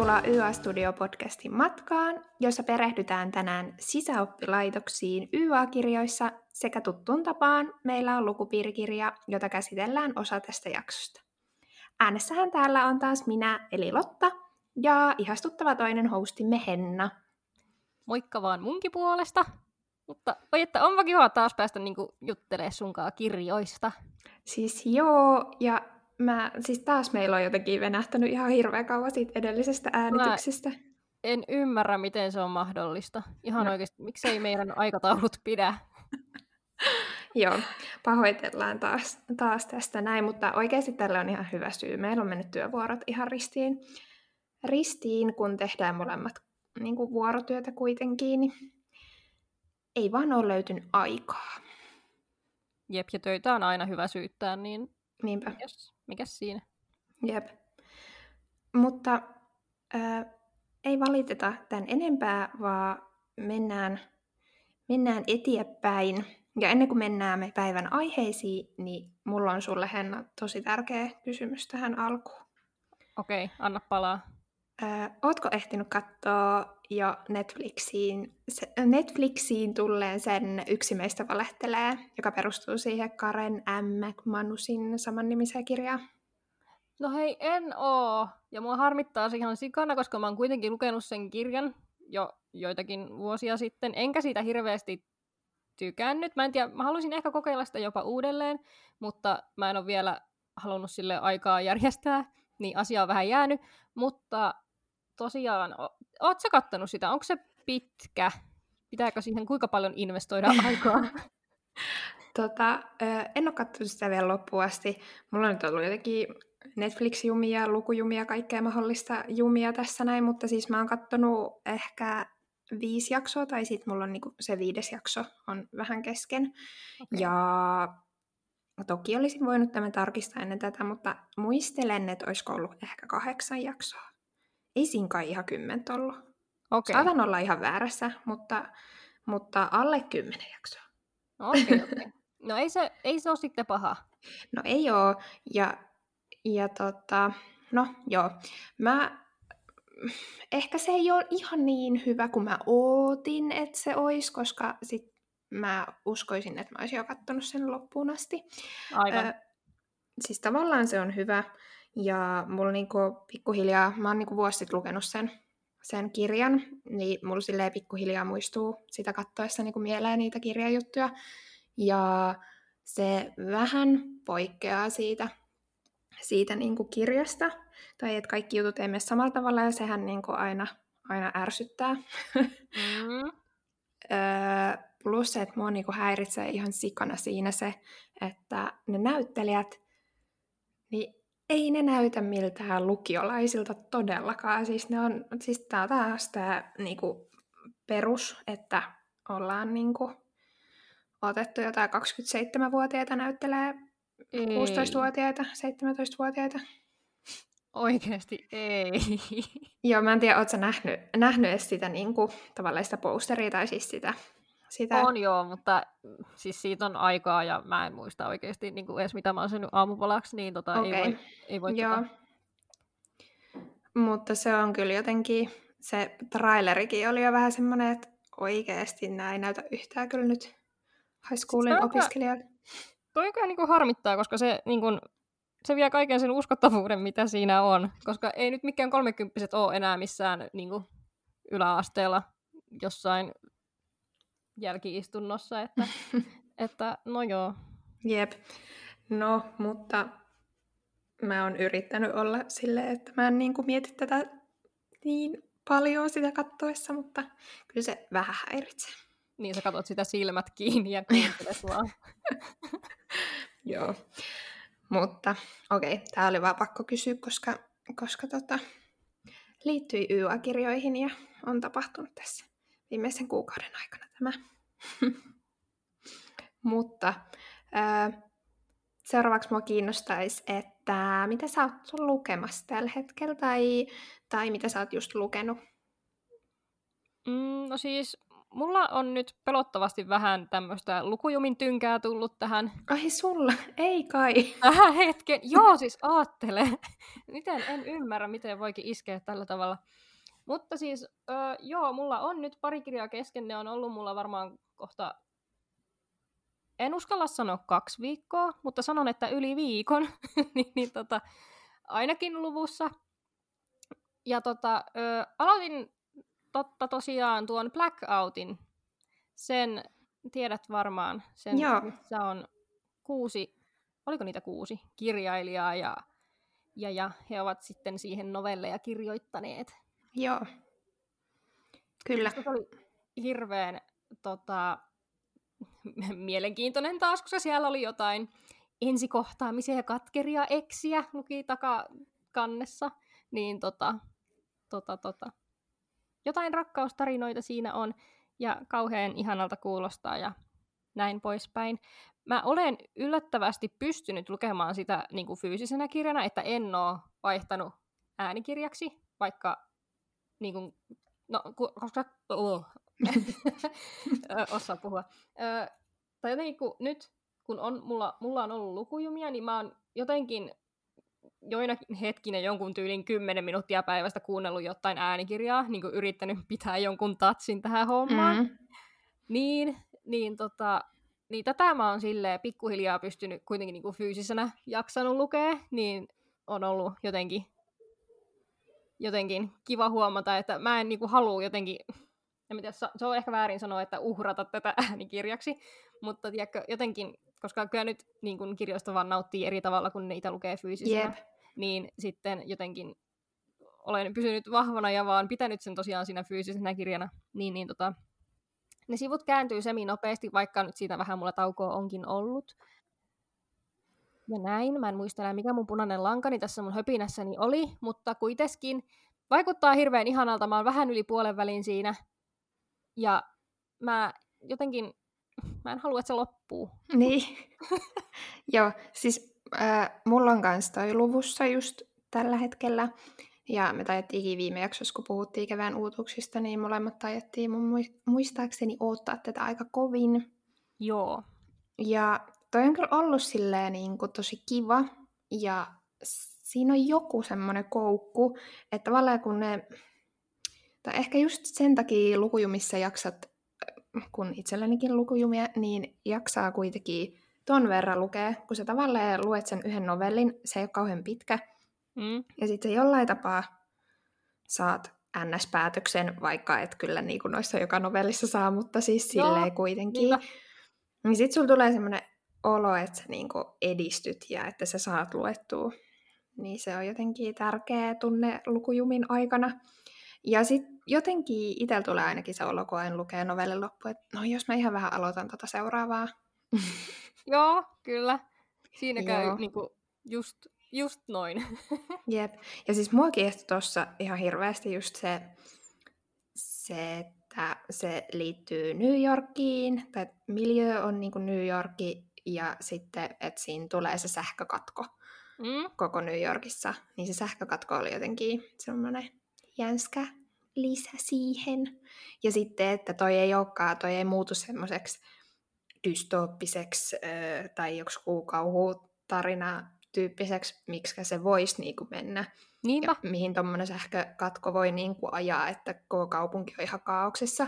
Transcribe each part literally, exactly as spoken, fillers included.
Tervetuloa Y A-studio-podcastin matkaan, jossa perehdytään tänään sisäoppilaitoksiin Y A-kirjoissa sekä tuttuun tapaan meillä on lukupiirikirja, jota käsitellään osa tästä jaksosta. Äänessähän täällä on taas minä, eli Lotta, ja ihastuttava toinen hostimme Henna. Moikka vaan munkin puolesta. Mutta oi, että onpa kiva taas päästä niinku juttelemaan sunkaan kirjoista. Siis joo, ja mä, siis taas meillä on jotenkin venähtänyt ihan hirveän kauan siitä edellisestä äänityksestä. Mä en ymmärrä, miten se on mahdollista. Ihan no. Oikeasti, miksei meidän aikataulut pidä? Joo, pahoitellaan taas, taas tästä näin, mutta oikeasti tällä on ihan hyvä syy. Meillä on mennyt työvuorot ihan ristiin, ristiin kun tehdään molemmat niin kuin vuorotyötä kuitenkin. Niin ei vaan ole löytynyt aikaa. Jep, ja töitä on aina hyvä syyttää, niin Niinpä. Mikäs, mikäs siinä? Jep. Mutta äh, ei valiteta tämän enempää, vaan mennään, mennään eteenpäin. Ja ennen kuin mennään me päivän aiheisiin, niin mulla on sulle, Henna, tosi tärkeä kysymys tähän alkuun. Okei, okay, anna palaa. Öö, ootko ehtinyt katsoa jo Netflixiin, se, Netflixiin tulleen sen Yksi meistä valehtelee, joka perustuu siihen Karen M. McManusin samannimiseen kirjaan? No hei, en oo. Ja mua harmittaa se ihan sikana, koska mä oon kuitenkin lukenut sen kirjan jo joitakin vuosia sitten. Enkä siitä hirveästi tykännyt. Mä en tiedä, mä haluaisin ehkä kokeilla sitä jopa uudelleen, mutta mä en ole vielä halunnut sille aikaa järjestää, niin asia on vähän jäänyt. Mutta tosiaan, o- oot sä kattonut sitä? Onko se pitkä? Pitääkö siihen kuinka paljon investoida aikaa? Tota, en ole katsonut sitä vielä loppuun asti. Mulla on nyt ollut jotenkin Netflix-jumia, lukujumia, kaikkea mahdollista jumia tässä näin, mutta siis mä oon kattonut ehkä viisi jaksoa, tai sitten mulla on niinku se viides jakso on vähän kesken. Okay. Ja toki olisin voinut tämän tarkistaa ennen tätä, mutta muistelen, että olisiko ollut ehkä kahdeksan jaksoa. Ei siinä kai ihan kymmentä ollut. Okay. Saatan olla ihan väärässä, mutta, mutta alle kymmenen jaksoa. Okei, okay, okei. Okay. No ei se, ei se ole sitten paha. No ei oo. Ja, ja tota, no joo. Mä, ehkä se ei ole ihan niin hyvä kuin mä ootin, että se olisi, koska sit mä uskoisin, että mä olisin jo kattonut sen loppuun asti. Aivan. Ö, siis tavallaan se on hyvä. Ja mulla niinku pikkuhiljaa, mä oon niinku vuosi sitten lukenut sen, sen kirjan, niin mulla silleen pikkuhiljaa muistuu sitä kattoessa niinku mieleen niitä kirjajuttuja. Ja se vähän poikkeaa siitä, siitä niinku kirjasta, tai että kaikki jutut ei mene samalla tavalla, ja sehän niinku aina, aina ärsyttää. Mm. öö, plus se, että mua niinku häiritsee ihan sikana siinä se, että ne näyttelijät, niin ei ne näytä miltään lukiolaisilta todellakaan. Siis, ne on, siis tää on taas tää niinku perus, että ollaan niinku otettu jotain kaksikymmentäseitsemänvuotiaita näyttelee ei. kuusitoistavuotiaita, seitsemäntoistavuotiaita. Oikeesti ei. Joo, mä en tiedä, ootko sä nähnyt, nähnyt edes sitä niinku, tavallaan sitä posteria tai siis sitä, sitä... On joo, mutta siis siitä on aikaa ja mä en muista oikeesti niin kuin edes mitä mä oon syönyt aamupalaksi, niin tota, okay. ei voi, ei voi joo. tota... Mutta se on kyllä jotenkin, se trailerikin oli jo vähän semmoinen, että oikeesti nää ei näytä yhtään kyllä nyt high schoolin siis opiskelijoilta. Toi kyllä niin kuin harmittaa, koska se, niin kuin, se vie kaiken sen uskottavuuden, mitä siinä on. Koska ei nyt mikään kolmekymppiset ole enää missään niin kuin yläasteella jossain jälki-istunnossa, että, että no joo. Jep. No, mutta mä oon yrittänyt olla silleen, että mä en niin kuin mieti tätä niin paljon sitä kattoessa, mutta kyllä se vähän häiritsee. Niin sä katot sitä silmät kiinni ja kuuntelet vaan. Joo. Mutta okei, okay, tää oli vaan pakko kysyä, koska, koska tota, liittyi Y A-kirjoihin ja on tapahtunut tässä viimeisen kuukauden aikana tämä. Mutta ää, seuraavaksi mua kiinnostaisi, että mitä sä oot lukemassa tällä hetkellä tai, tai mitä sä oot just lukenut? Mm, no siis mulla on nyt pelottavasti vähän tämmöistä lukujumin tynkää tullut tähän. Ai sulla? Ei kai. Tähän hetken. Joo, siis aattele. Miten en ymmärrä, miten voikin iskeä tällä tavalla. Mutta siis, öö, joo, mulla on nyt pari kirjaa kesken. Ne on ollut mulla varmaan kohta, en uskalla sanoa kaksi viikkoa, mutta sanon, että yli viikon. niin, niin tota, ainakin luvussa. Ja tota, öö, aloitin totta tosiaan tuon Blackoutin. Sen tiedät varmaan. Sen, Joo. missä on kuusi, oliko niitä kuusi kirjailijaa ja, ja, ja he ovat sitten siihen novelleja kirjoittaneet. Joo. Kyllä. Se oli hirveän tota, mielenkiintoinen taas, koska siellä oli jotain ensikohtaamisia ja katkeria eksiä luki takakannessa. Niin tota, tota, tota. jotain rakkaustarinoita siinä on ja kauhean ihanalta kuulostaa ja näin poispäin. Mä olen yllättävästi pystynyt lukemaan sitä niin kuin fyysisenä kirjana, että en ole vaihtanut äänikirjaksi, vaikka niin kuin, no, koska oh. osaa puhua. Ö, tai jotenkin kun nyt, kun on, mulla, mulla on ollut lukujumia, niin mä oon jotenkin joinakin hetkinä jonkun tyylin kymmenen minuuttia päivästä kuunnellut jotain äänikirjaa, niin kuin yrittänyt pitää jonkun tatsin tähän hommaan. Mm. Niin, niin, tota, niin tätä mä oon silleen pikkuhiljaa pystynyt kuitenkin niin kuin fyysisenä jaksanut lukea, niin on ollut jotenkin, jotenkin kiva huomata, että mä en niin kuin halua jotenkin, en tiedä, se on ehkä väärin sanoa, että uhrata tätä äänikirjaksi, mutta tiedätkö, jotenkin, koska kyllä nyt niin kuin kirjoista vaan nauttii eri tavalla, kun niitä lukee fyysisesti, yep. niin sitten jotenkin olen pysynyt vahvana ja vaan pitänyt sen tosiaan siinä fyysisenä kirjana, niin, niin tota, ne sivut kääntyy semi nopeasti, vaikka nyt siitä vähän mulla taukoa onkin ollut. Ja näin, mä en muista enää mikä mun punainen lankani tässä mun höpinässäni oli, mutta kuitenkin vaikuttaa hirveän ihanalta, mä oon vähän yli puolen välin siinä, ja mä jotenkin, mä en halua, että se loppuu. Niin, joo, siis äh, mulla on kanssa toi luvussa just tällä hetkellä, ja me taidettiinkin viime jaksossa, kun puhuttiin kevään uutuuksista, niin molemmat taidettiin mun muistaakseni odottaa tätä aika kovin. Joo. Ja toi on kyllä ollut silleen niin kuin tosi kiva, ja siinä on joku semmoinen koukku, että tavallaan kun ne, tai ehkä just sen takia lukujumissa jaksat, kun itsellänikin lukujumia, niin jaksaa kuitenkin ton verran lukea, kun sä tavallaan luet sen yhden novellin, se ei ole kauhean pitkä, mm. ja sitten sä jollain tapaa saat N S-päätöksen, vaikka et kyllä niin kuin noissa joka novellissa saa, mutta siis silleen no, kuitenkin. Niinpä. Niin sit sulla tulee semmoinen olo, että sä niinku edistyt ja että sä saat luettua. Niin se on jotenkin tärkeä tunne lukujumin aikana. Ja sit jotenkin itsellä tulee ainakin se olo, kun en lukee novellin loppuun, että no jos mä ihan vähän aloitan tota seuraavaa. Joo, kyllä. Siinä Joo. käy niinku just, just noin. Jep. Ja siis mua kiehtoi tossa ihan hirveästi just se, se että se liittyy New Yorkiin, tai miljö on niinku New Yorki, ja sitten, että siinä tulee se sähkökatko mm. koko New Yorkissa. Niin se sähkökatko oli jotenkin semmoinen jänskä lisä siihen. Ja sitten, että toi ei olekaan, toi ei muutu semmoiseksi dystooppiseksi äh, tai joku kauhutarina tyyppiseksi, miksi se voisi niinku mennä. Niinpä. Ja mihin tommonen sähkökatko voi niinku ajaa, että koko kaupunki on ihan kaauksessa.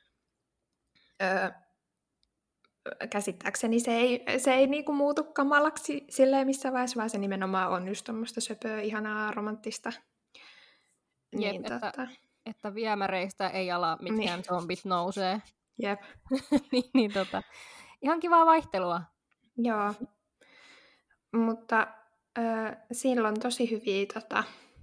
Öö, käsittääkseni se ei, se ei niinku muutu kamalaksi silleen missään vaiheessa, vaan se nimenomaan on just tommoista söpöä, ihanaa, romanttista. Jep, niin, että, tota... että viemäreistä ei ala mitkään niin. zombit nousee. Jep. niin, niin, tota, ihan kivaa vaihtelua. Joo. Mutta äh, siinä on tosi hyviä, tota,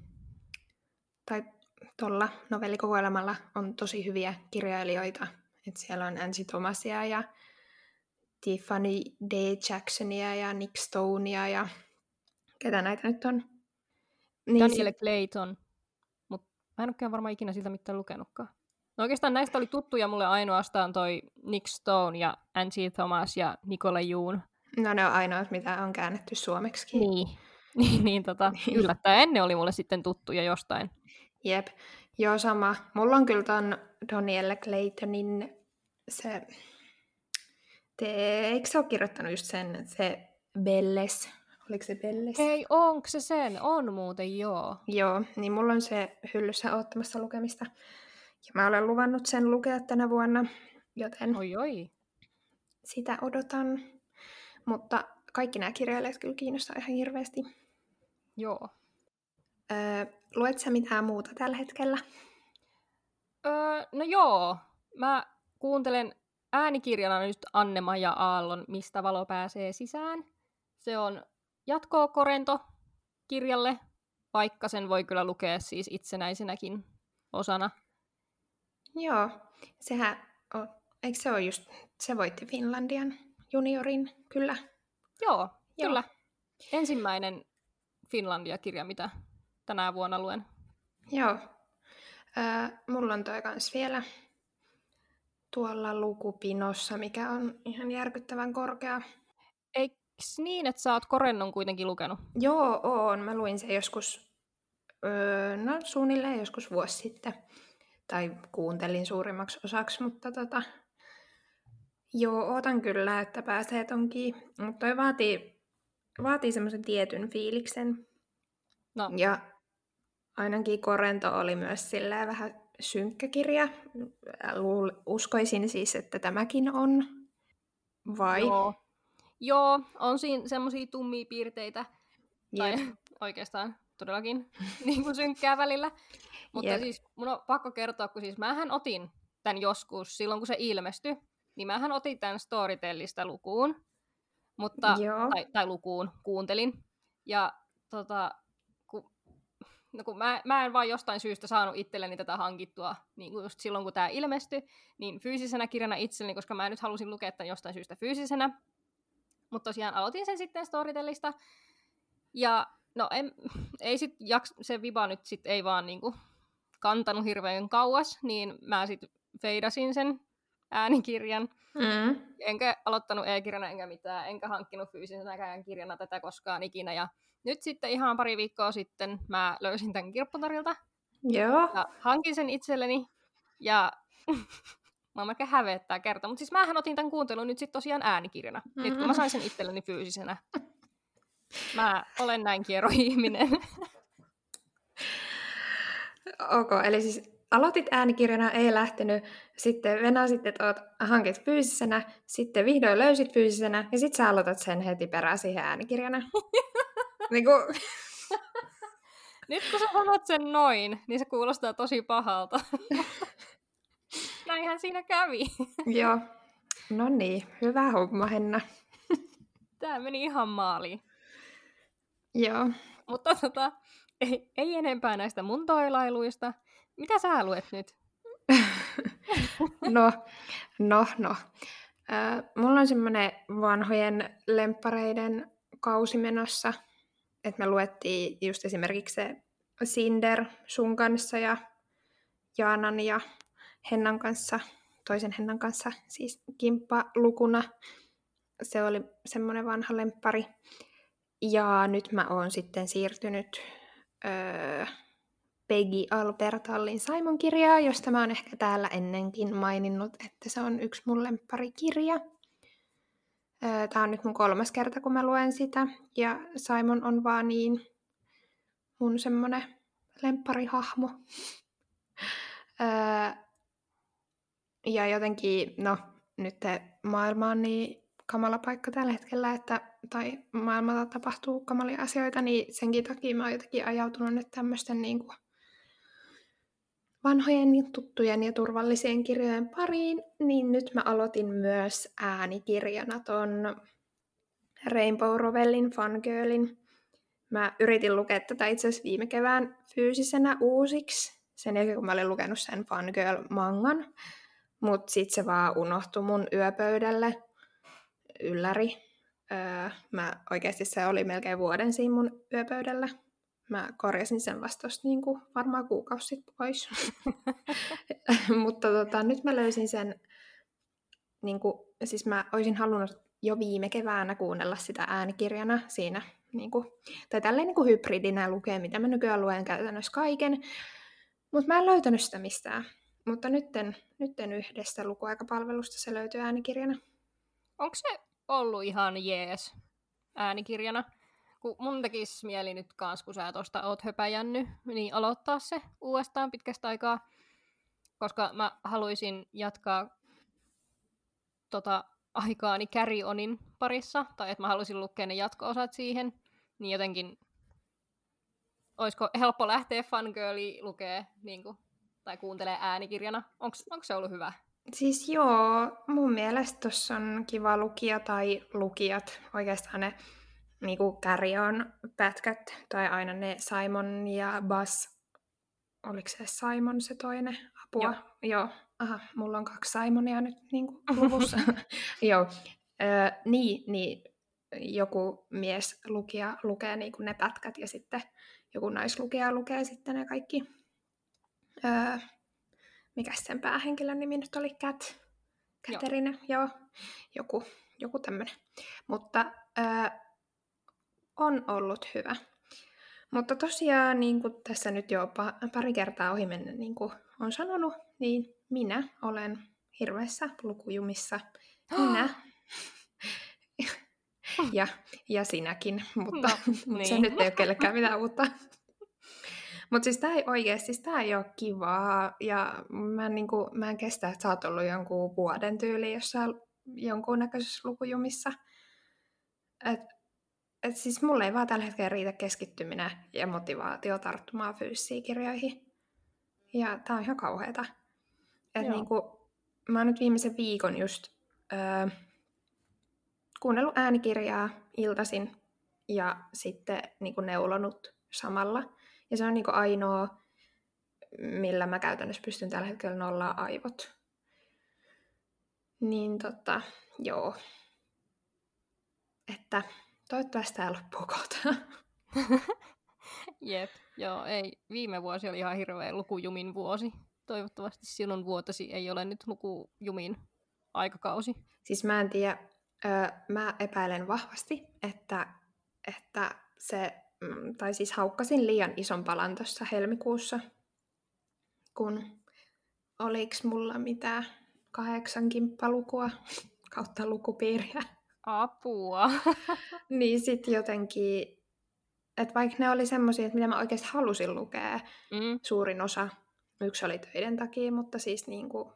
tai tuolla novellikokoelmalla on tosi hyviä kirjailijoita. Et siellä on Angie Thomasia ja Tiffany D. Jacksonia ja Nick Stonea ja ketä näitä nyt on? Niin Danielle sit... Clayton, mutta mä en olekaan varmaan ikinä siltä mitään lukenutkaan. No oikeastaan näistä oli tuttuja mulle ainoastaan toi Nick Stone ja Angie Thomas ja Nicola Yoon. No ne on ainoat, mitä on käännetty suomeksi. Niin, niin, niin tota, yllättäen ne oli mulle sitten tuttuja jostain. Jep, joo sama. Mulla on kyllä ton Danielle Claytonin se, te, eikö se ole kirjoittanut just sen, se Belles, oliko se Belles? Hei, onko se sen? On muuten, joo. Joo, niin mulla on se hyllyssä odottamassa lukemista. Ja mä olen luvannut sen lukea tänä vuonna, joten Oi, oi. sitä odotan. Mutta kaikki nämä kirjailijat kyllä kiinnostaa ihan hirveästi. Joo. Öö, luet sä mitään muuta tällä hetkellä? Öö, no joo. Mä kuuntelen äänikirjana nyt Anne-Maja Aallon Mistä valo pääsee sisään. Se on jatkoa Korento kirjalle, vaikka sen voi kyllä lukea siis itsenäisenäkin osana. Joo, sehän on, eikö se ole just, se voitti Finlandian juniorin, kyllä. Joo, Joo. kyllä. Ensimmäinen Finlandia-kirja, mitä tänä vuonna luen. Joo. Öö, mulla on toi kans vielä tuolla lukupinossa, mikä on ihan järkyttävän korkea. Eiks niin, että sä oot Korennon kuitenkin lukenut? Joo, oon. Mä luin sen joskus, öö, no suunnilleen joskus vuosi sitten. Tai kuuntelin suurimmaksi osaksi, mutta tota... Joo, ootan kyllä, että pääsee tonkin. Mutta toi vaatii, vaatii semmoisen tietyn fiiliksen. No. Ja ainakin Korento oli myös silleen vähän synkkä kirja. Luul- uskoisin siis, että tämäkin on. Vai? Joo, Joo on siinä semmosia tummia piirteitä. Jep. Tai oikeastaan todellakin niin kuin synkkää välillä. Mutta Jep. siis mun on pakko kertoa, kun siis mähän otin tämän joskus silloin, kun se ilmestyi, niin mähän otin tämän Storytellista lukuun. Mutta, Joo. tai, tai lukuun, kuuntelin. Ja tota, kun, no kun mä, mä en vaan jostain syystä saanut itselleni tätä hankittua niin kuin just silloin, kun tämä ilmestyi, niin fyysisenä kirjana itselleni, koska mä nyt halusin lukea tämän jostain syystä fyysisenä. Mutta tosiaan aloitin sen sitten Storytellista. Ja no en, ei sit jaks, se viba nyt sit ei vaan niinku kantanut hirveän kauas, niin mä sit feidasin sen äänikirjan. Mm. Enkä aloittanut e-kirjana enkä mitään, enkä hankkinut fyysisenäkään kirjana tätä koskaan ikinä. Ja nyt sitten ihan pari viikkoa sitten mä löysin tämän Kirpputorilta. Joo. Ja hankin sen itselleni. Ja mä oon melkein hävettää kertoa. Mutta siis mähän otin tämän kuuntelun nyt sitten tosiaan äänikirjana. Mm-hmm. Nyt kun mä sain sen itselleni fyysisenä. Mä olen näin kiero ihminen. Ok, eli siis aloitit äänikirjana, ei lähtenyt, sitten venasit, että oot hankit fyysisenä, sitten vihdoin löysit fyysisenä, ja sitten sä aloitat sen heti perään siihen äänikirjana. Niin kuin... Nyt kun sä sanot sen noin, niin se kuulostaa tosi pahalta. Näinhän siinä kävi. Joo, no niin, hyvä homma, Henna. Tää meni ihan maaliin. Joo. Mutta tota, ei, ei enempää näistä mun toilailuista. Mitä sä luet nyt? no, no, no. Äh, mulla on semmoinen vanhojen lemppareiden kausi menossa, että me luettiin just esimerkiksi se Cinder sun kanssa ja Jaanan ja Hennan kanssa, toisen Hennan kanssa, siis kimppalukuna. Se oli semmoinen vanha lemppari. Ja nyt mä oon sitten siirtynyt öö, Peggy Albertallin Simon-kirjaa, josta mä oon ehkä täällä ennenkin maininnut, että se on yksi mun lempparikirja. Öö, tää on nyt mun kolmas kerta, kun mä luen sitä. Ja Simon on vaan niin mun semmonen lempparihahmo. öö, ja jotenkin, no, nyt maailma on niin kamala paikka tällä hetkellä, että, tai maailmalla tapahtuu kamalia asioita, niin senkin takia mä oon jotenkin ajautunut nyt tämmöisten niin kuin vanhojen, tuttujen ja turvallisien kirjojen pariin, niin nyt mä aloitin myös äänikirjana ton Rainbow Rowellin Fangirlin. Mä yritin lukea tätä itse asiassa viime kevään fyysisenä uusiksi, sen jälkeen kun mä olin lukenut sen Fangirl-mangan, mutta sit se vaan unohtui mun yöpöydälle. Ylläri. Öö, mä oikeasti se oli melkein vuoden siinä mun yöpöydällä. Mä korjasin sen vasta tosta niinku varmaan kuukausi sitten pois. Mutta tota, nyt mä löysin sen, niinku, siis mä olisin halunnut jo viime keväänä kuunnella sitä äänikirjana siinä, niinku, tai tälleen niinku hybridinä lukea, mitä mä nykyään luen käytännössä kaiken. Mutta mä en löytänyt sitä mistään. mutta nytten, nytten yhdestä lukuaikapalvelusta se löytyy äänikirjana. Onko se ollut ihan jees äänikirjana? Kun mun tekisi mieli nyt kans, kun sä tosta oot höpäjännyt, niin aloittaa se uudestaan pitkästä aikaa. Koska mä haluaisin jatkaa tota aikaani Carry Onin parissa, tai että mä haluaisin lukea ne jatko-osat siihen, niin jotenkin olisiko helppo lähteä fangirli lukee niin kuin, tai kuuntelee äänikirjana. Onko se ollut hyvä? Siis joo, mun mielestä tossa on kiva lukija tai lukijat, oikeastaan ne niinku Carry On pätkät, tai aina ne Simon ja Buzz. Oliko se Simon se toinen? Apua. Joo. Joo. Aha, mulla on kaksi Simonia nyt niinku luvussa. Joo. Ö, niin, niin, joku mies lukija lukee niinku ne pätkät ja sitten joku naislukija lukee sitten ne kaikki. Ö, mikäs sen päähenkilön nimi nyt oli? Kat. Katerina, joo. joo. Joku, joku tämmönen. Mutta ö, on ollut hyvä. Mutta tosiaan, niin kuin tässä nyt jo pari kertaa ohi mennä, niin kuin on sanonut, niin minä olen hirveässä lukujumissa. Minä. ja, ja sinäkin, mutta, no, mutta niin. se nyt ei ole kellekään mitään uutta. Mutta siis tämä ei oikeasti, siis tämä ei ole kivaa. Ja mä en, niin kuin, mä en kestä, että sä oot ollut jonkun vuoden tyyli jossain jonkunnäköisessä lukujumissa. Et, et siis mulle ei vaan tällä hetkellä riitä keskittyminen ja motivaatio tarttumaan fyysisiin kirjoihin. Ja tää on ihan kauheeta. Et niinku, mä oon nyt viimeisen viikon just öö, kuunnellut äänikirjaa iltaisin ja sitten niinku neulonut samalla. Ja se on niinku ainoa, millä mä käytännössä pystyn tällä hetkellä nollaa aivot. Niin tota, joo. Että toivottavasti tää loppuu kohta. Jep, joo, ei. Viime vuosi oli ihan hirveä lukujumin vuosi. Toivottavasti sinun vuotesi ei ole nyt lukujumin aikakausi. Siis mä en tiedä, öö, mä epäilen vahvasti, että, että se, tai siis haukkasin liian ison palan tuossa helmikuussa, kun oliks mulla mitään kahdeksan kimppalukua kautta lukupiiriä. Apua. Niin sit jotenkin, että vaikka ne oli semmosia, että mitä mä oikeasti halusin lukea, mm. suurin osa, yksi oli töiden takia, mutta siis niinku,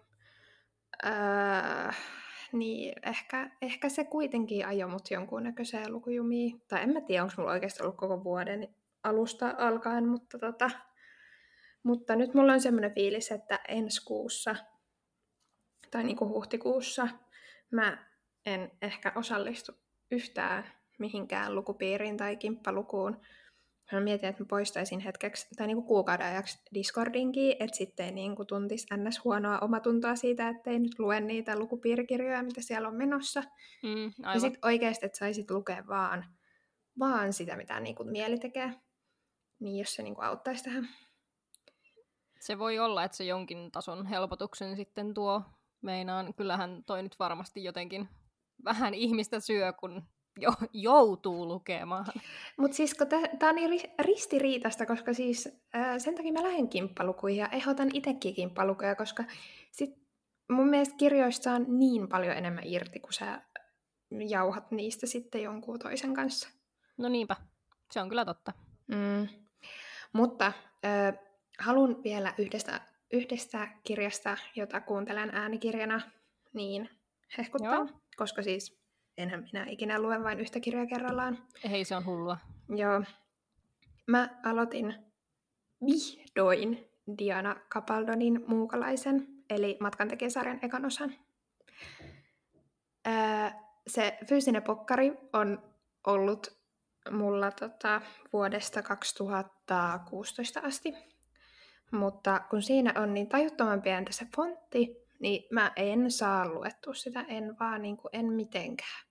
öö, niin ehkä, ehkä se kuitenkin ajoi mut jonkunnäköiseen lukujumiin. Tai en mä tiedä, onko mulla oikeasti ollut koko vuoden alusta alkaen, mutta, tota, mutta nyt mulla on semmoinen fiilis, että ensi kuussa, tai niinku huhtikuussa, mä en ehkä osallistu yhtään mihinkään lukupiiriin tai kimppalukuun. Mä mietin, että mä poistaisin hetkeksi, tai niinku kuukauden ajaksi Discordinkin, että sitten ei niinku tuntisi ns. Huonoa omatuntoa siitä, ettei nyt lue niitä lukupiirikirjoja, mitä siellä on menossa. Mm, ja sitten oikeasti, että saisit lukea vaan, vaan sitä, mitä niinku mieli tekee. Niin jos se niinku auttaisi tähän. Se voi olla, että se jonkin tason helpotuksen sitten tuo. Meinaan, kyllähän toi nyt varmasti jotenkin vähän ihmistä syö, kun jo, joutuu lukemaan. Mutta siis tämä on niin ristiriitasta, koska siis ää, sen takia mä lähden kimppalukuihin ja ehdotan itsekin kimppalukuja, koska sit mun mielestä kirjoista on niin paljon enemmän irti, kun sä jauhat niistä sitten jonkun toisen kanssa. No niinpä, se on kyllä totta. Mm. Mutta äh, haluan vielä yhdestä, yhdestä kirjasta, jota kuuntelen äänikirjana, niin hehkuttaa, Joo. koska siis enhän minä ikinä lue vain yhtä kirjaa kerrallaan. Hei, se on hullua. Joo. Mä aloitin vihdoin Diana Capaldonin Muukalaisen, eli Matkantekijäsarjan ekan osan. Öö, se fyysinen pokkari on ollut mulla tota, vuodesta kaksituhattakuusitoista asti, mutta kun siinä on niin tajuttoman pientä se fontti, niin mä en saa luettua sitä, en vaan niin kuin, en mitenkään.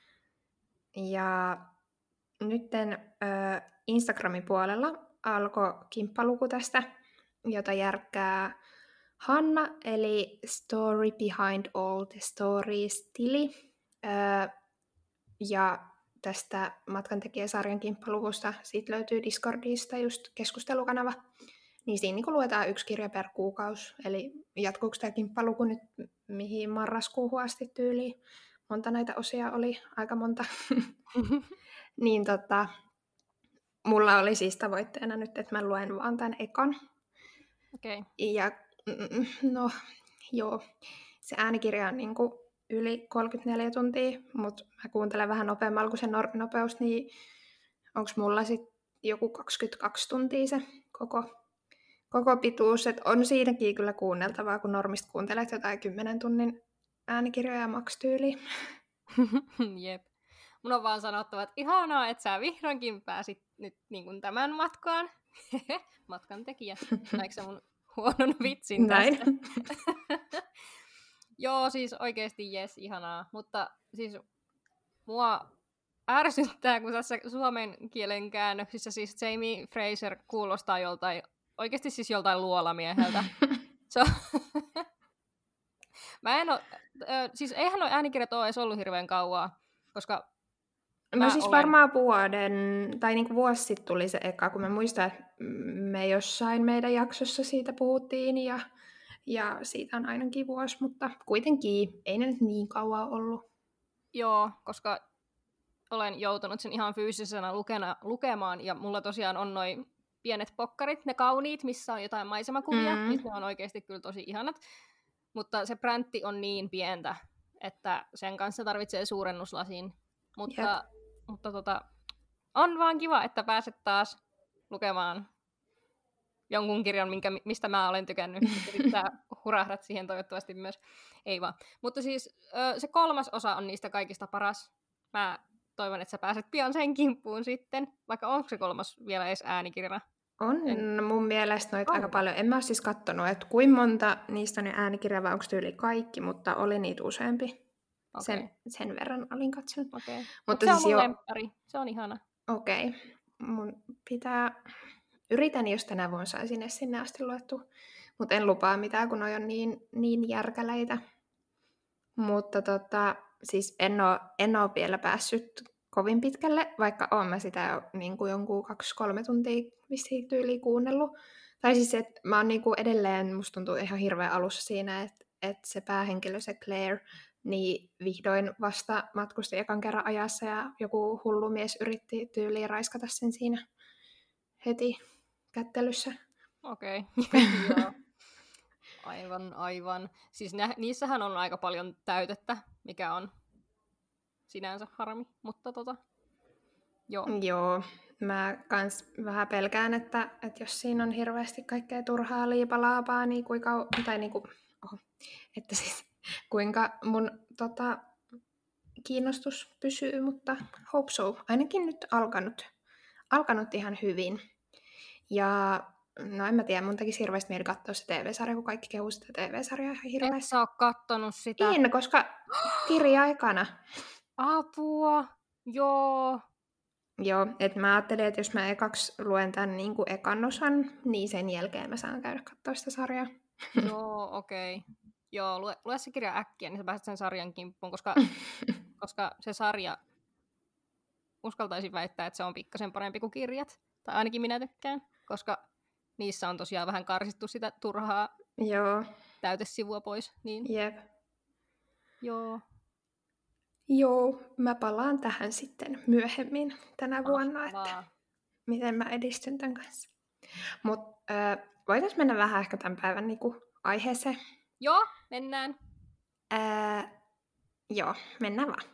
Ja nytten ö, Instagramin puolella alkoi kimppaluku tästä, jota järkkää Hanna, eli Story Behind All the Stories-tili. Ö, ja tästä Matkantekijäsarjan kimppaluvusta siitä löytyy Discordista just keskustelukanava. Niin siinä niin luetaan yksi kirja per kuukausi. Eli jatkuuko tämä kimppaluku nyt mihin marraskuuhun asti tyyliin? Monta näitä osia oli, aika monta. Niin tota, mulla oli siis tavoitteena nyt, että mä luen vaan tämän ekan. Okei. Okay. Ja no joo, se äänikirja on niin kuin yli kolmekymmentäneljä tuntia, mutta mä kuuntelen vähän nopeammalla kuin se norminopeus, niin onko mulla sitten joku kaksikymmentäkaksi tuntia se koko, koko pituus. Et on siinäkin kyllä kuunneltavaa, kun normista kuuntelet jotain kymmenen tunnin äänikirjoja max-tyyliin. Jep. Mun on vaan sanottava, että ihanaa, että sä vihdoinkin pääsit nyt niin kuin tämän matkaan. Matkan tekijä. Näikö sä mun huonon vitsin Näin. tästä? Joo, siis oikeesti jes, ihanaa. Mutta siis mua ärsyttää, kun tässä suomen kielen käännöksissä siis Jamie Fraser kuulostaa joltain, oikeesti siis joltain luolamieheltä. So, mä en oo, äh, siis eihän nuo äänikirjat ole edes ollut hirveän kauaa, koska No siis olen... varmaan vuoden, tai niinku vuosi sitten tuli se eka, kun mä muistan, että me jossain meidän jaksossa siitä puhuttiin, ja, ja siitä on ainakin vuosi, mutta kuitenkin ei ne nyt niin kauan ollut. Joo, koska olen joutunut sen ihan fyysisenä lukena, lukemaan, ja mulla tosiaan on noin pienet pokkarit, ne kauniit, missä on jotain maisemakuvia, mm. niin ne on oikeasti kyllä tosi ihanat. Mutta se präntti on niin pientä, että sen kanssa tarvitsee suurennuslasin. Mutta, mutta tota, on vaan kiva, että pääset taas lukemaan jonkun kirjan, minkä, mistä mä olen tykännyt. Sitten hurahdat siihen toivottavasti myös. Ei vaan. Mutta siis se kolmas osa on niistä kaikista paras. Mä toivon, että sä pääset pian sen kimppuun sitten. Vaikka onko se kolmas vielä edes äänikirjana? On En... mun mielestä noita aika paljon. En mä ole siis kattonut, että kuinka monta niistä on äänikirjaa, vai onko tyyli kaikki, mutta oli niitä useampi. Okay. Sen, sen verran olin katsonut. Okay. Mutta Mut se on siis mun jo... lemppari. Se on ihana. Okei. Okay. Mun pitää... Yritän, jos tänä vuonna saisin edes sinne asti luettu. Mutta en lupaa mitään, kun noi on niin, niin järkäleitä. Mutta tota, siis en ole, en ole vielä päässyt kovin pitkälle, vaikka oon mä sitä niin kuin jonkun kaksi kolme tuntia vissiin tyyliin kuunnellut. Tai siis, että mä oon niin kuin edelleen, musta tuntuu ihan hirveän alussa siinä, että, että se päähenkilö, se Claire, niin vihdoin vasta matkusti ekan kerran ajassa ja joku hullu mies yritti tyyliin raiskata sen siinä heti kättelyssä. Okei, okay. Joo. Aivan, aivan. Siis nä- niissähän on aika paljon täytettä, mikä on sinänsä harmi, mutta tota, joo. Joo, mä kans vähän pelkään, että, että jos siinä on hirveästi kaikkea turhaa liipalaapaa, niin kuinka, tai niinku, oho, että siis kuinka mun tota, kiinnostus pysyy, mutta hope so. Ainakin nyt alkanut, alkanut ihan hyvin. Ja no en mä tiedä, mun tekisi hirveästi mieli katsoa se T V-sarja, kun kaikki kehuu sitä T V-sarjaa ihan hirveästi. Et sä oo kattonut sitä? En, koska kirja-aikana. Apua, joo. Joo, että mä ajattelin, että jos mä ekaksi luen tämän niin kuin ekan osan, niin sen jälkeen mä saan käydä katsoa sitä sarjaa. Joo, okei. Okay. Joo, lue, lue se kirja äkkiä, niin sä pääset sen sarjan kimppuun, koska, koska se sarja, uskaltaisin väittää, että se on pikkasen parempi kuin kirjat. Tai ainakin minä tykkään, koska niissä on tosiaan vähän karsittu sitä turhaa Joo. täytesivua pois. Niin... Jep. Joo. Joo, mä palaan tähän sitten myöhemmin tänä vuonna, ah, että miten mä edistyn tämän kanssa. Mutta äh, voitaisiin mennä vähän ehkä tämän päivän niinku aiheeseen. Joo, mennään. Äh, joo, mennään vaan.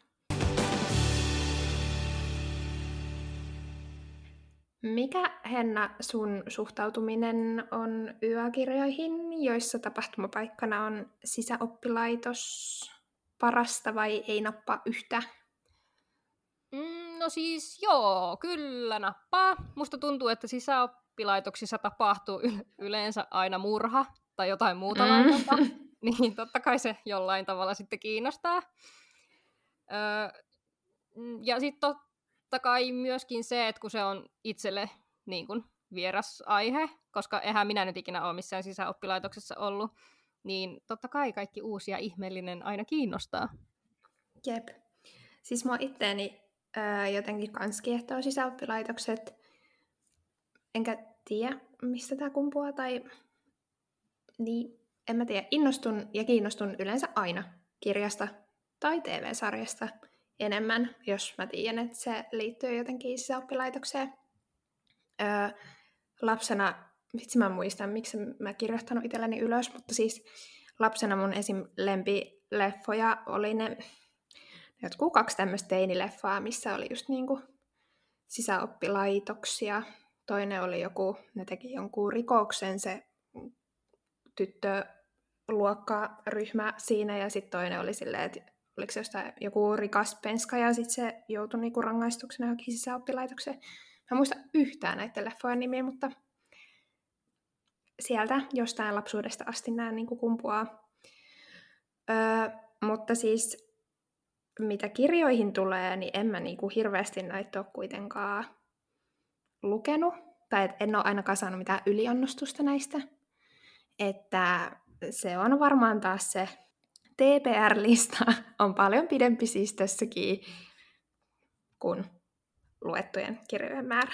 Mikä, Henna, sun suhtautuminen on yökirjoihin, joissa tapahtumapaikkana on sisäoppilaitos, parasta vai ei nappaa yhtä? Mm, no siis joo, kyllä nappaa. Musta tuntuu, että sisäoppilaitoksissa tapahtuu y- yleensä aina murha tai jotain muuta mm. laitonta. Niin totta kai se jollain tavalla sitten kiinnostaa. Öö, ja sitten totta kai myöskin se, että kun se on itselle niin kun vieras aihe, koska eihän minä nyt ikinä ole missään sisäoppilaitoksessa ollut, niin totta kai kaikki uusi ja ihmeellinen aina kiinnostaa. Jep. Siis mua itteeni ää, jotenkin kans kiehtoo sisäoppilaitokset. Enkä tiedä, mistä tämä kumpuaa, tai niin, en mä tiedä, innostun ja kiinnostun yleensä aina kirjasta tai T V-sarjasta enemmän, jos mä tiedän, että se liittyy jotenkin sisäoppilaitokseen. Öö, lapsena, vitsi mä muistan, miksi mä kirjoittanut itselleni ylös, mutta siis lapsena mun esim. Lempileffoja oli ne jotkut kaksi tämmöistä teinileffaa, missä oli just niinku sisäoppilaitoksia. Toinen oli joku, ne teki jonkun rikoksen, se tyttöluokkaryhmä siinä, ja sitten toinen oli silleen, että oliko se jostain joku rikas penska, ja sitten se joutui niinku rangaistuksena johonkin sisäoppilaitokseen. Mä en muista yhtään näiden leffojen nimiä, mutta sieltä jostain lapsuudesta asti nämä niinku kumpuaa. Öö, mutta siis mitä kirjoihin tulee, niin en mä niinku hirveästi näitä ole kuitenkaan lukenut, tai et en ole ainakaan saanut mitään yliannostusta näistä. Että se on varmaan taas se T B R-lista on paljon pidempi siis tässäkin kuin luettujen kirjojen määrä.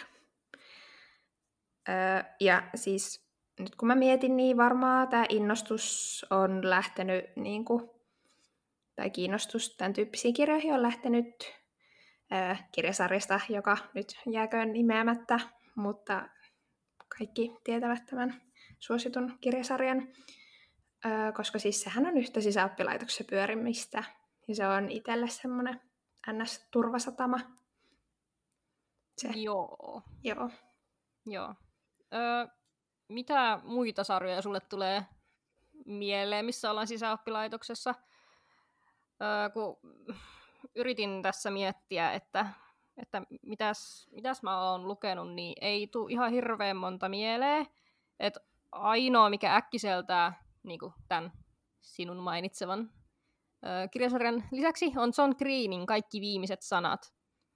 Öö, ja siis nyt kun mä mietin, niin varmaan tämä innostus on lähtenyt, niin kuin, tai kiinnostus tämän tyyppisiin kirjoihin on lähtenyt öö, kirjasarjasta, joka nyt jääköön nimeämättä, mutta kaikki tietävät tämän suositun kirjasarjan, öö, koska siis sehän on yhtä sisäoppilaitoksessa pyörimistä, ja se on itselle semmoinen N S-turvasatama. Se. Joo. Joo. Joo. Öö, mitä muita sarjoja sulle tulee mieleen, missä ollaan sisäoppilaitoksessa? Öö, kun yritin tässä miettiä, että, että mitäs, mitäs mä oon lukenut, niin ei tule ihan hirveän monta mieleen. Et ainoa, mikä äkkiseltää niin kuin tämän sinun mainitsevan öö, kirjasarjan lisäksi, on John Greenin Kaikki viimeiset sanat.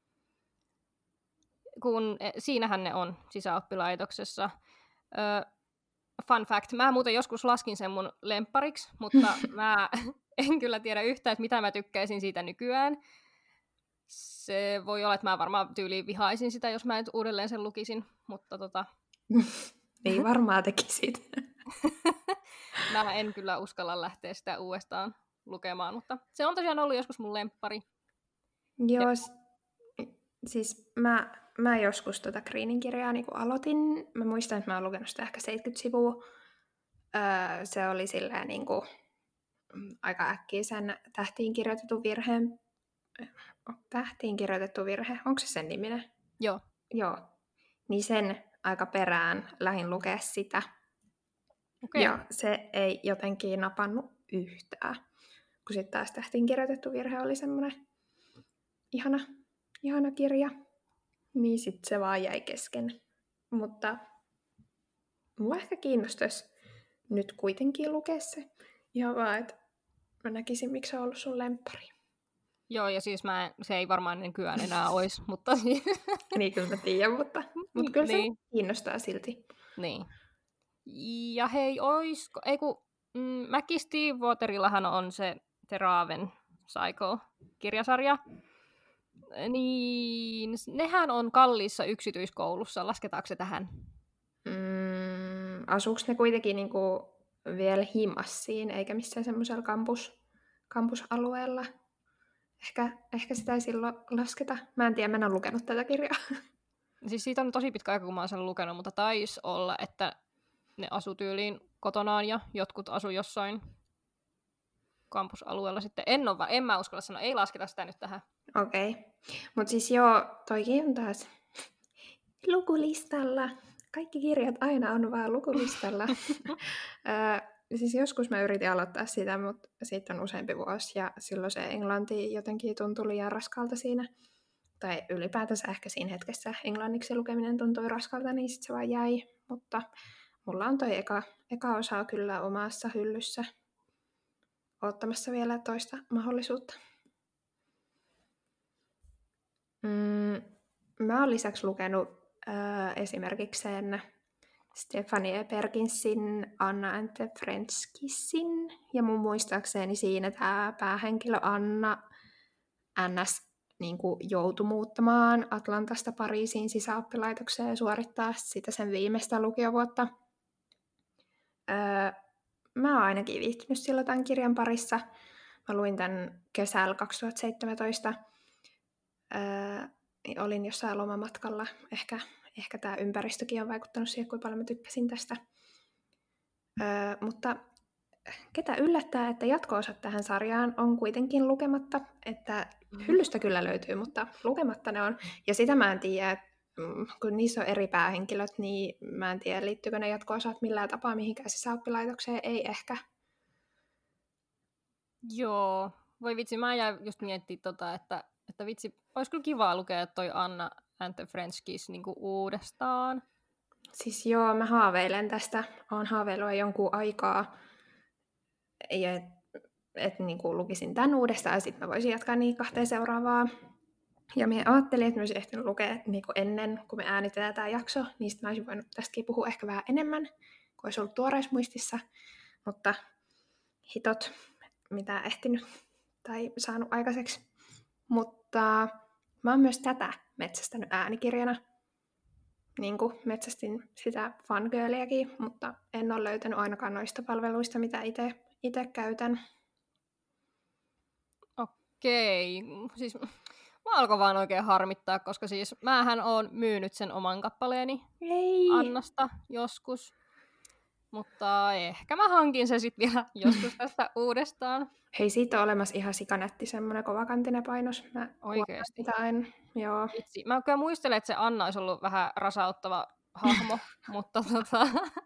Kun siinähän ne on sisäoppilaitoksessa. Öö, fun fact, mä muuten joskus laskin sen mun lemppariksi, mutta mä en kyllä tiedä yhtään, että mitä mä tykkäisin siitä nykyään. Se voi olla, että mä varmaan tyyliin vihaisin sitä, jos mä nyt uudelleen sen lukisin, mutta tota... Ei varmaan tekisit. Mä en kyllä uskalla lähteä sitä uudestaan lukemaan, mutta se on tosiaan ollut joskus mun lemppari. Joo, s- siis mä, mä joskus tota Greenin kirjaa niin kun aloitin. Mä muistan, että mä oon lukenut sitä ehkä seitsemänkymmentä sivua. Öö, se oli silleen niin kuin, aika äkkiä sen tähtiin kirjoitettu virheen. Tähtiin kirjoitettu virhe, onko se sen niminen? Joo. Joo. Niin sen aika perään lähdin lukea sitä. Okay. Ja se ei jotenkin napannut yhtään. Kun sitten taas tähtiin kirjoitettu virhe oli semmoinen ihana, ihana kirja. Niin sitten se vaan jäi kesken. Mutta mua ehkä kiinnostaisi nyt kuitenkin lukea se. Ihan vaan, että mä näkisin, miksi se on ollut sun lemppari. Joo, ja siis mä en, se ei varmaan nykyään enää olisi, mutta... Niin, kyllä mä tiedän, mutta, mutta kyllä niin. se kiinnostaa silti. Niin. Ja hei, oisko... Ei kun, mm, Mackie Stiefwaterillahan on se The Raven Cycle-kirjasarja. Niin, nehän on kalliissa yksityiskoulussa. Lasketaanko se tähän? Mm, asuuko ne kuitenkin niinku vielä himassiin, eikä missään semmoisella kampus, kampusalueella? Ehkä, ehkä sitä ei silloin lasketa. Mä en tiedä, mä en ole lukenut tätä kirjaa. Siis siitä on tosi pitkä aika, kun mä oon sen lukenut, mutta taisi olla, että ne asu tyyliin kotonaan ja jotkut asu jossain kampusalueella sitten. En, ole, en mä uskalla sanoa, ei lasketa sitä nyt tähän. Okei. Okay. Mutta siis joo, toikin on taas lukulistalla. Kaikki kirjat aina on vaan lukulistalla. Ö, siis joskus mä yritin aloittaa sitä, mutta siitä on useampi vuosi. Ja silloin se englanti jotenkin tuntui liian raskalta siinä. Tai ylipäätänsä ehkä siinä hetkessä englanniksi lukeminen tuntui raskalta, niin sitten se vaan jäi. Mutta mulla on toi eka, eka osa kyllä omassa hyllyssä odottamassa vielä toista mahdollisuutta. Mm, mä oon lisäksi lukenut äh, esimerkiksi sen Stephanie Perkinsin Anna and the French Kissin. Ja mun muistaakseni siinä tämä päähenkilö Anna N S niin kuin joutui muuttamaan Atlantasta Pariisiin sisäoppilaitokseen ja suorittaa sitä sen viimeistä lukiovuotta. Öö, mä oon ainakin viihtynyt silloin tämän kirjan parissa. Mä luin tämän kesällä kaksituhattaseitsemäntoista. Öö, olin jossain lomamatkalla. Ehkä, ehkä tämä ympäristökin on vaikuttanut siihen, kuinka paljon mä tykkäsin tästä. Öö, mutta ketä yllättää, että jatko-osat tähän sarjaan on kuitenkin lukematta, että hyllystä kyllä löytyy, mutta lukematta ne on. Ja sitä mä en tiedä, kun niissä on eri päähenkilöt, niin mä en tiedä, liittyykö ne jatko-osat millään tapaa mihinkään sisäoppilaitokseen, ei ehkä. Joo, voi vitsi, mä jäin just miettimään tota, että, että vitsi, olisi kyllä kiva lukea toi Anna and the French Kiss niin kuin uudestaan. Siis joo, mä haaveilen tästä, oon haaveilua jonkun aikaa, ja et, et niin kuin lukisin tämän uudestaan, ja sitten mä voisin jatkaa niin kahteen seuraavaa. Ja mä ajattelin, että mä olisin ehtinyt lukea niin kuin ennen, kun me äänitetään tämä jakso, niin sitten mä olisin voinut tästäkin puhua ehkä vähän enemmän, kun olisi ollut tuoreismuistissa. Mutta hitot, mitä ehtinyt tai saanut aikaiseksi. Mutta mä oon myös tätä metsästänyt äänikirjana. Niin kuin metsästin sitä fangirliäkin, mutta en ole löytänyt ainakaan noista palveluista, mitä itse käytän. Okei, siis mä alkoi vaan oikein harmittaa, koska siis mähän oon myynyt sen oman kappaleeni Ei. Annasta joskus. Mutta ehkä mä hankin se sitten vielä joskus tästä uudestaan. Hei, siitä on olemassa ihan sikanätti semmoinen kovakantinen painos. Mä oikeesti. Joo. Itse. Mä kyllä muistelen, että se Anna olisi ollut vähän rasauttava hahmo, mutta tota...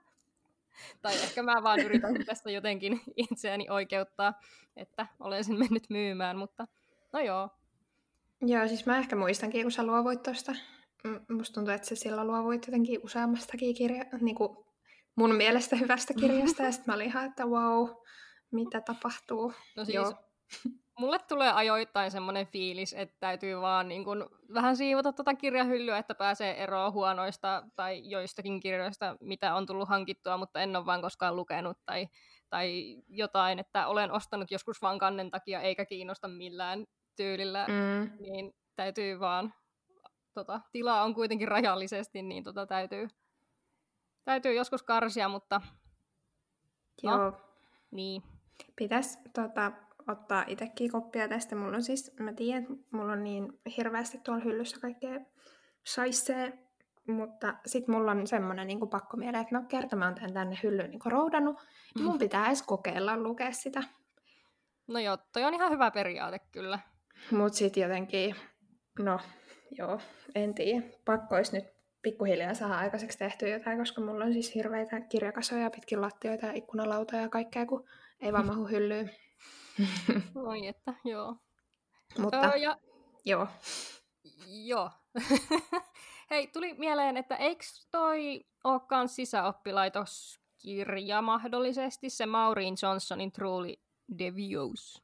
tai ehkä mä vaan yritän tässä jotenkin itseäni oikeuttaa, että olen sen mennyt myymään, mutta no joo. Joo, siis mä ehkä muistankin, kun sä luovuit tosta. Musta tuntuu, että sä silloin luovuit jotenkin useammastakin kirja... Niin kuin mun mielestä hyvästä kirjasta, ja sitten mä olin ihan, että wow, mitä tapahtuu. No siis, Joo. Mulle tulee ajoittain semmoinen fiilis, että täytyy vaan niin kun vähän siivota tuota kirjahyllyä, että pääsee eroon huonoista tai joistakin kirjoista, mitä on tullut hankittua, mutta en ole vaan koskaan lukenut tai, tai jotain, että olen ostanut joskus vaan kannen takia eikä kiinnosta millään tyylillä, mm. niin täytyy vaan, tota, tilaa on kuitenkin rajallisesti, niin tota täytyy Täytyy joskus karsia, mutta joo. No, niin. Pitäisi tota, ottaa itsekin koppia tästä. Mulla on siis, mä tiedän, että mulla on niin hirveästi tuolla hyllyssä kaikkea saissee, mutta sit mulla on semmoinen niin pakko mieleen, että no kerta mä oon tän tänne hyllyyn niin roudannut, niin mun pitää edes kokeilla lukea sitä. No joo, toi on ihan hyvä periaate kyllä. Mut sit jotenkin, no joo, en tiedä. Pakko olisi nyt pikkuhiljaa saada aikaiseksi tehtyä jotain, koska mulla on siis hirveitä kirjakasoja, pitkin lattioita ja ikkunalautoja ja kaikkea, kun ei vaan mahu hyllyyn. Oi että, joo. Mutta, öö, ja... joo. Joo. Hei, tuli mieleen, että eikö toi olekaan sisäoppilaitoskirja mahdollisesti, se Maureen Johnsonin Truly Devious?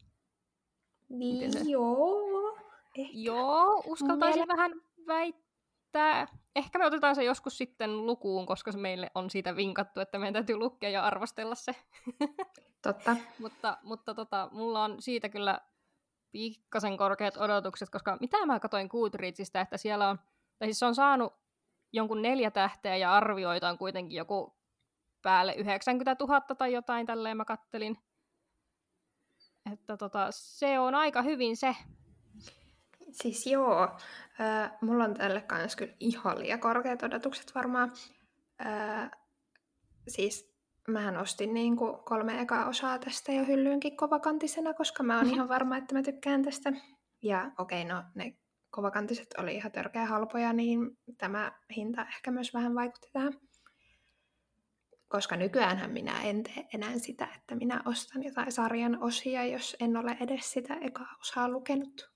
Joo. Ehkä. Joo, uskaltaisin Miele... vähän väittää. Ehkä me otetaan se joskus sitten lukuun, koska se meille on siitä vinkattu, että meidän täytyy lukea ja arvostella se. Totta. mutta mutta tota, mulla on siitä kyllä pikkasen korkeat odotukset, koska mitä mä katsoin Goodreadsista, että siellä on, tai siis se on saanut jonkun neljä tähteä ja arvioita on kuitenkin joku päälle yhdeksänkymmentätuhatta tai jotain, tälleen mä kattelin. Että tota, se on aika hyvin se. Siis joo, äh, mulla on tälle kanssa kyllä ihan liian korkeat odotukset varmaan. Äh, siis mähän ostin niinku kolme ekaa osaa tästä jo hyllyynkin kovakantisena, koska mä oon ihan varma, että mä tykkään tästä. Ja okei, okay, no ne kovakantiset oli ihan törkeä halpoja, niin tämä hinta ehkä myös vähän vaikutti tähän. Koska nykyäänhän minä en tee enää sitä, että minä ostan jotain sarjan osia, jos en ole edes sitä ekaa osaa lukenut.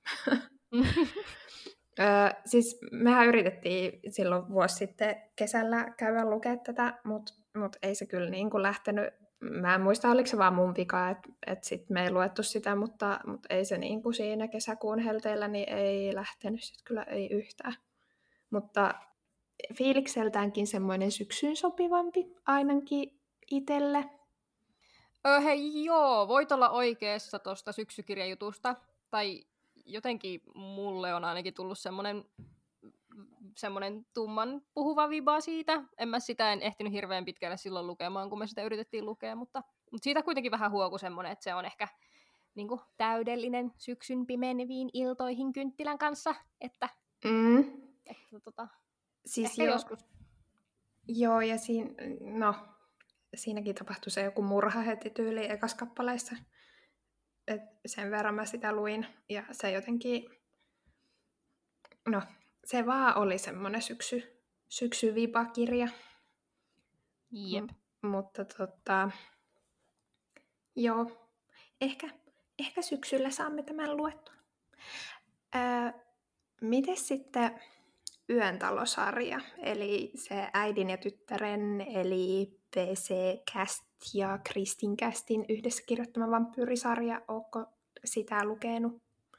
Öö, siis mehän yritettiin silloin vuosi sitten kesällä käydä lukea tätä, mutta mut ei se kyllä niin kuin lähtenyt. Mä en muista, oliko se vaan mun vika, että et sit me ei luettu sitä, mutta, mutta ei se niin kuin siinä kesäkuun helteellä niin ei lähtenyt sit kyllä ei yhtään. Mutta fiilikseltäänkin semmoinen syksyyn sopivampi ainakin itselle. Öö, hei joo, voit olla oikeassa tuosta syksykirjajutusta. Tai jotenkin mulle on ainakin tullut semmoinen semmoinen tumman puhuva viba siitä. En mä sitä en ehtinyt hirveän pitkälle silloin lukemaan, kun me sitä yritettiin lukea, mutta, mutta siitä kuitenkin vähän huoku semmoinen, että se on ehkä niin kuin täydellinen syksyn pimeneviin iltoihin kynttilän kanssa, että, Mm. että tota, Siis ehkä jo, joskus. Joo, ja siinä, no, siinäkin tapahtui se joku murha heti tyyliin ekas kappaleissa. Et sen verran mä sitä luin, ja se jotenkin, no, se vaan oli semmoinen syksy, syksy-vipa-kirja. Jep. M- mutta tota, joo, ehkä, ehkä syksyllä saamme tämän luettua. Öö, Mites sitten Yön talosarja, eli se äidin ja tyttären, eli P C-Cast ja Kristin Castin yhdessä kirjoittama vampyyrisarja. Ootko sitä lukenut?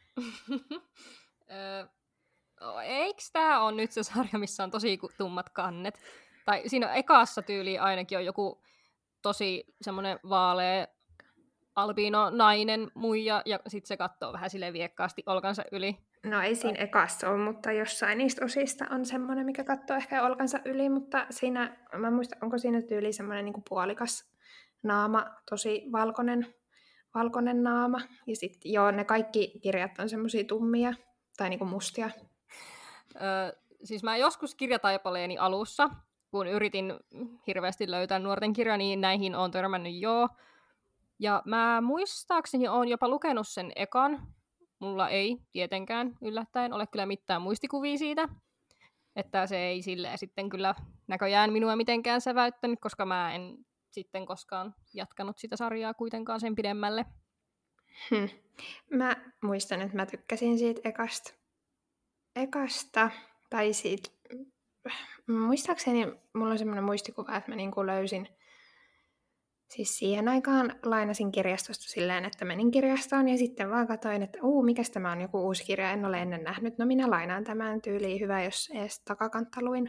Öö, Eikö tämä ole nyt se sarja, missä on tosi tummat kannet? Tai siinä ekassa tyyliin ainakin on joku tosi semmoinen vaalea albino nainen muija, ja sitten se katsoo vähän silleen viekkaasti olkansa yli. No ei siinä ekassa ole, mutta jossain niistä osista on semmoinen, mikä katsoo ehkä olkansa yli, mutta siinä, mä muistan, onko siinä tyyli semmoinen niin kuin puolikas naama, tosi valkoinen, valkoinen naama. Ja sitten joo, ne kaikki kirjat on semmoisia tummia tai niin kuin mustia. Öö, siis mä joskus kirjataipaleeni alussa, kun yritin hirveästi löytää nuorten kirjoja, niin näihin on törmännyt joo. Ja mä muistaakseni oon jopa lukenut sen ekan. Mulla ei tietenkään yllättäen ole kyllä mitään muistikuvia siitä. Että se ei silleen sitten kyllä näköjään minua mitenkään säväyttänyt, koska mä en sitten koskaan jatkanut sitä sarjaa kuitenkaan sen pidemmälle. Hmm. Mä muistan, että mä tykkäsin siitä ekasta. ekasta tai siitä, muistaakseni mulla on semmoinen muistikuva, että mä niinku löysin, siis siihen aikaan lainasin kirjastosta silleen, että menin kirjastoon ja sitten vaan katsoin, että uu, mikäs tämä on joku uusi kirja, en ole ennen nähnyt. No minä lainaan tämän, tyyliin hyvä, jos edes takakantta luin.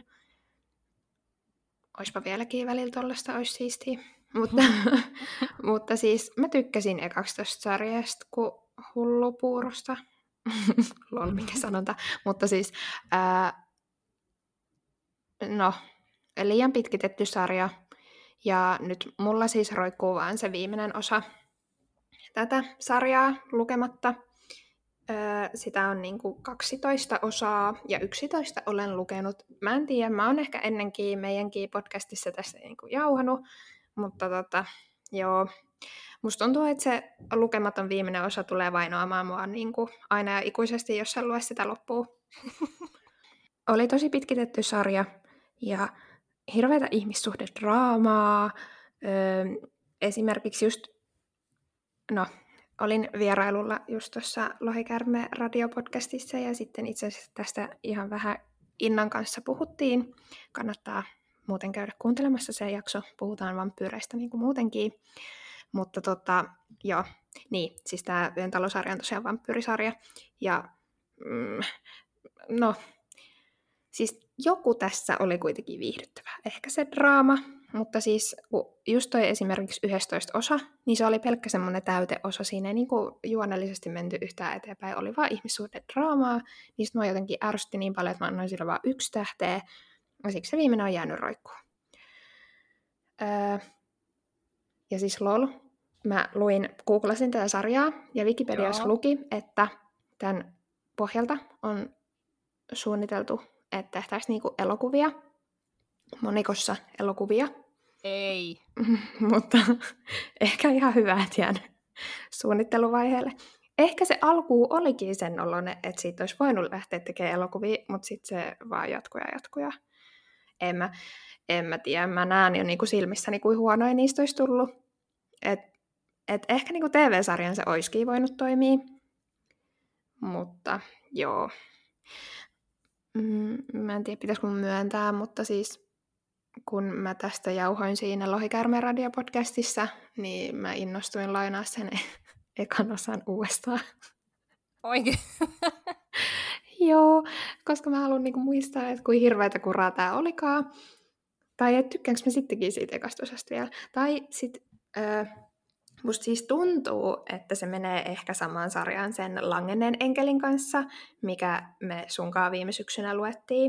Oispa vieläkin välillä tollaista, olisi siistiä. Mutta, mutta siis mä tykkäsin ekaksi tosta sarjasta kuin hullupuurosta. Lol, mikä sanonta. Mutta siis, ää, no, liian pitkitetty sarja. Ja nyt mulla siis roikkuu vaan se viimeinen osa tätä sarjaa lukematta. Öö, sitä on niinku kaksitoista osaa ja yksitoista olen lukenut. Mä en tiedä, mä oon ehkä ennenkin meidänkin podcastissa tässä niinku jauhanut, mutta tota, joo. Musta tuntuu, että se lukematon viimeinen osa tulee vainoamaan mua niinku aina ja ikuisesti, jos en lue sitä loppuun. Oli tosi pitkitetty sarja ja hirveätä ihmissuhdedraamaa. Öö, esimerkiksi just, no, olin vierailulla just tuossa Lohikärme radiopodcastissa ja sitten itse asiassa tästä ihan vähän Innan kanssa puhuttiin. Kannattaa muuten käydä kuuntelemassa se jakso. Puhutaan vampyyreistä niin kuin muutenkin. Mutta tota, joo, niin, siis tämä Yön talosarja on tosiaan vampyyrisarja. Ja mm, no, siis joku tässä oli kuitenkin viihdyttävää. Ehkä se draama, mutta siis kun just toi esimerkiksi yhdestoista osa, niin se oli pelkkä semmoinen täyteosa. Siinä ei niin kuin juonellisesti menty yhtään eteenpäin. Oli vaan ihmissuhdedraamaa. Niistä mua jotenkin ärsytti niin paljon, että mä annoin sillä vaan yksi tähteä. Ja siksi se viimeinen on jäänyt roikkuun. Öö, ja siis lol, mä luin, googlasin tätä sarjaa ja Wikipediassa Joo. luki, että tämän pohjalta on suunniteltu, että tehtäisiin niinku elokuvia, monikossa elokuvia. Ei. Mutta ehkä ihan hyvä, että jään suunnitteluvaiheelle. Ehkä se alkuun olikin sen oloinen, että siitä olisi voinut lähteä tekemään elokuvia, mutta sitten se vaan jatkuu ja jatkuu. Ja en mä, en mä tiedä, mä näen jo niinku silmissäni, kuin huonoja niistä olisi tullut. Et, et ehkä niinku T V-sarjan se olisikin voinut toimia. Mutta joo. Mm, mä en tiedä, pitäisikö mun myöntää, mutta siis kun mä tästä jauhoin siinä Lohikärme radiopodcastissa, niin mä innostuin lainaa sen ekan osan uudestaan. Oikein. Joo, koska mä haluan niinku muistaa, että kuin hirveätä kuraa tää olikaan. Tai että tykkäänkö mä sittenkin siitä ekasta osasta vielä. Tai sit, öö, Musta siis tuntuu, että se menee ehkä samaan sarjaan sen Langenneen enkelin kanssa, mikä me sunkaan viime syksynä luettiin.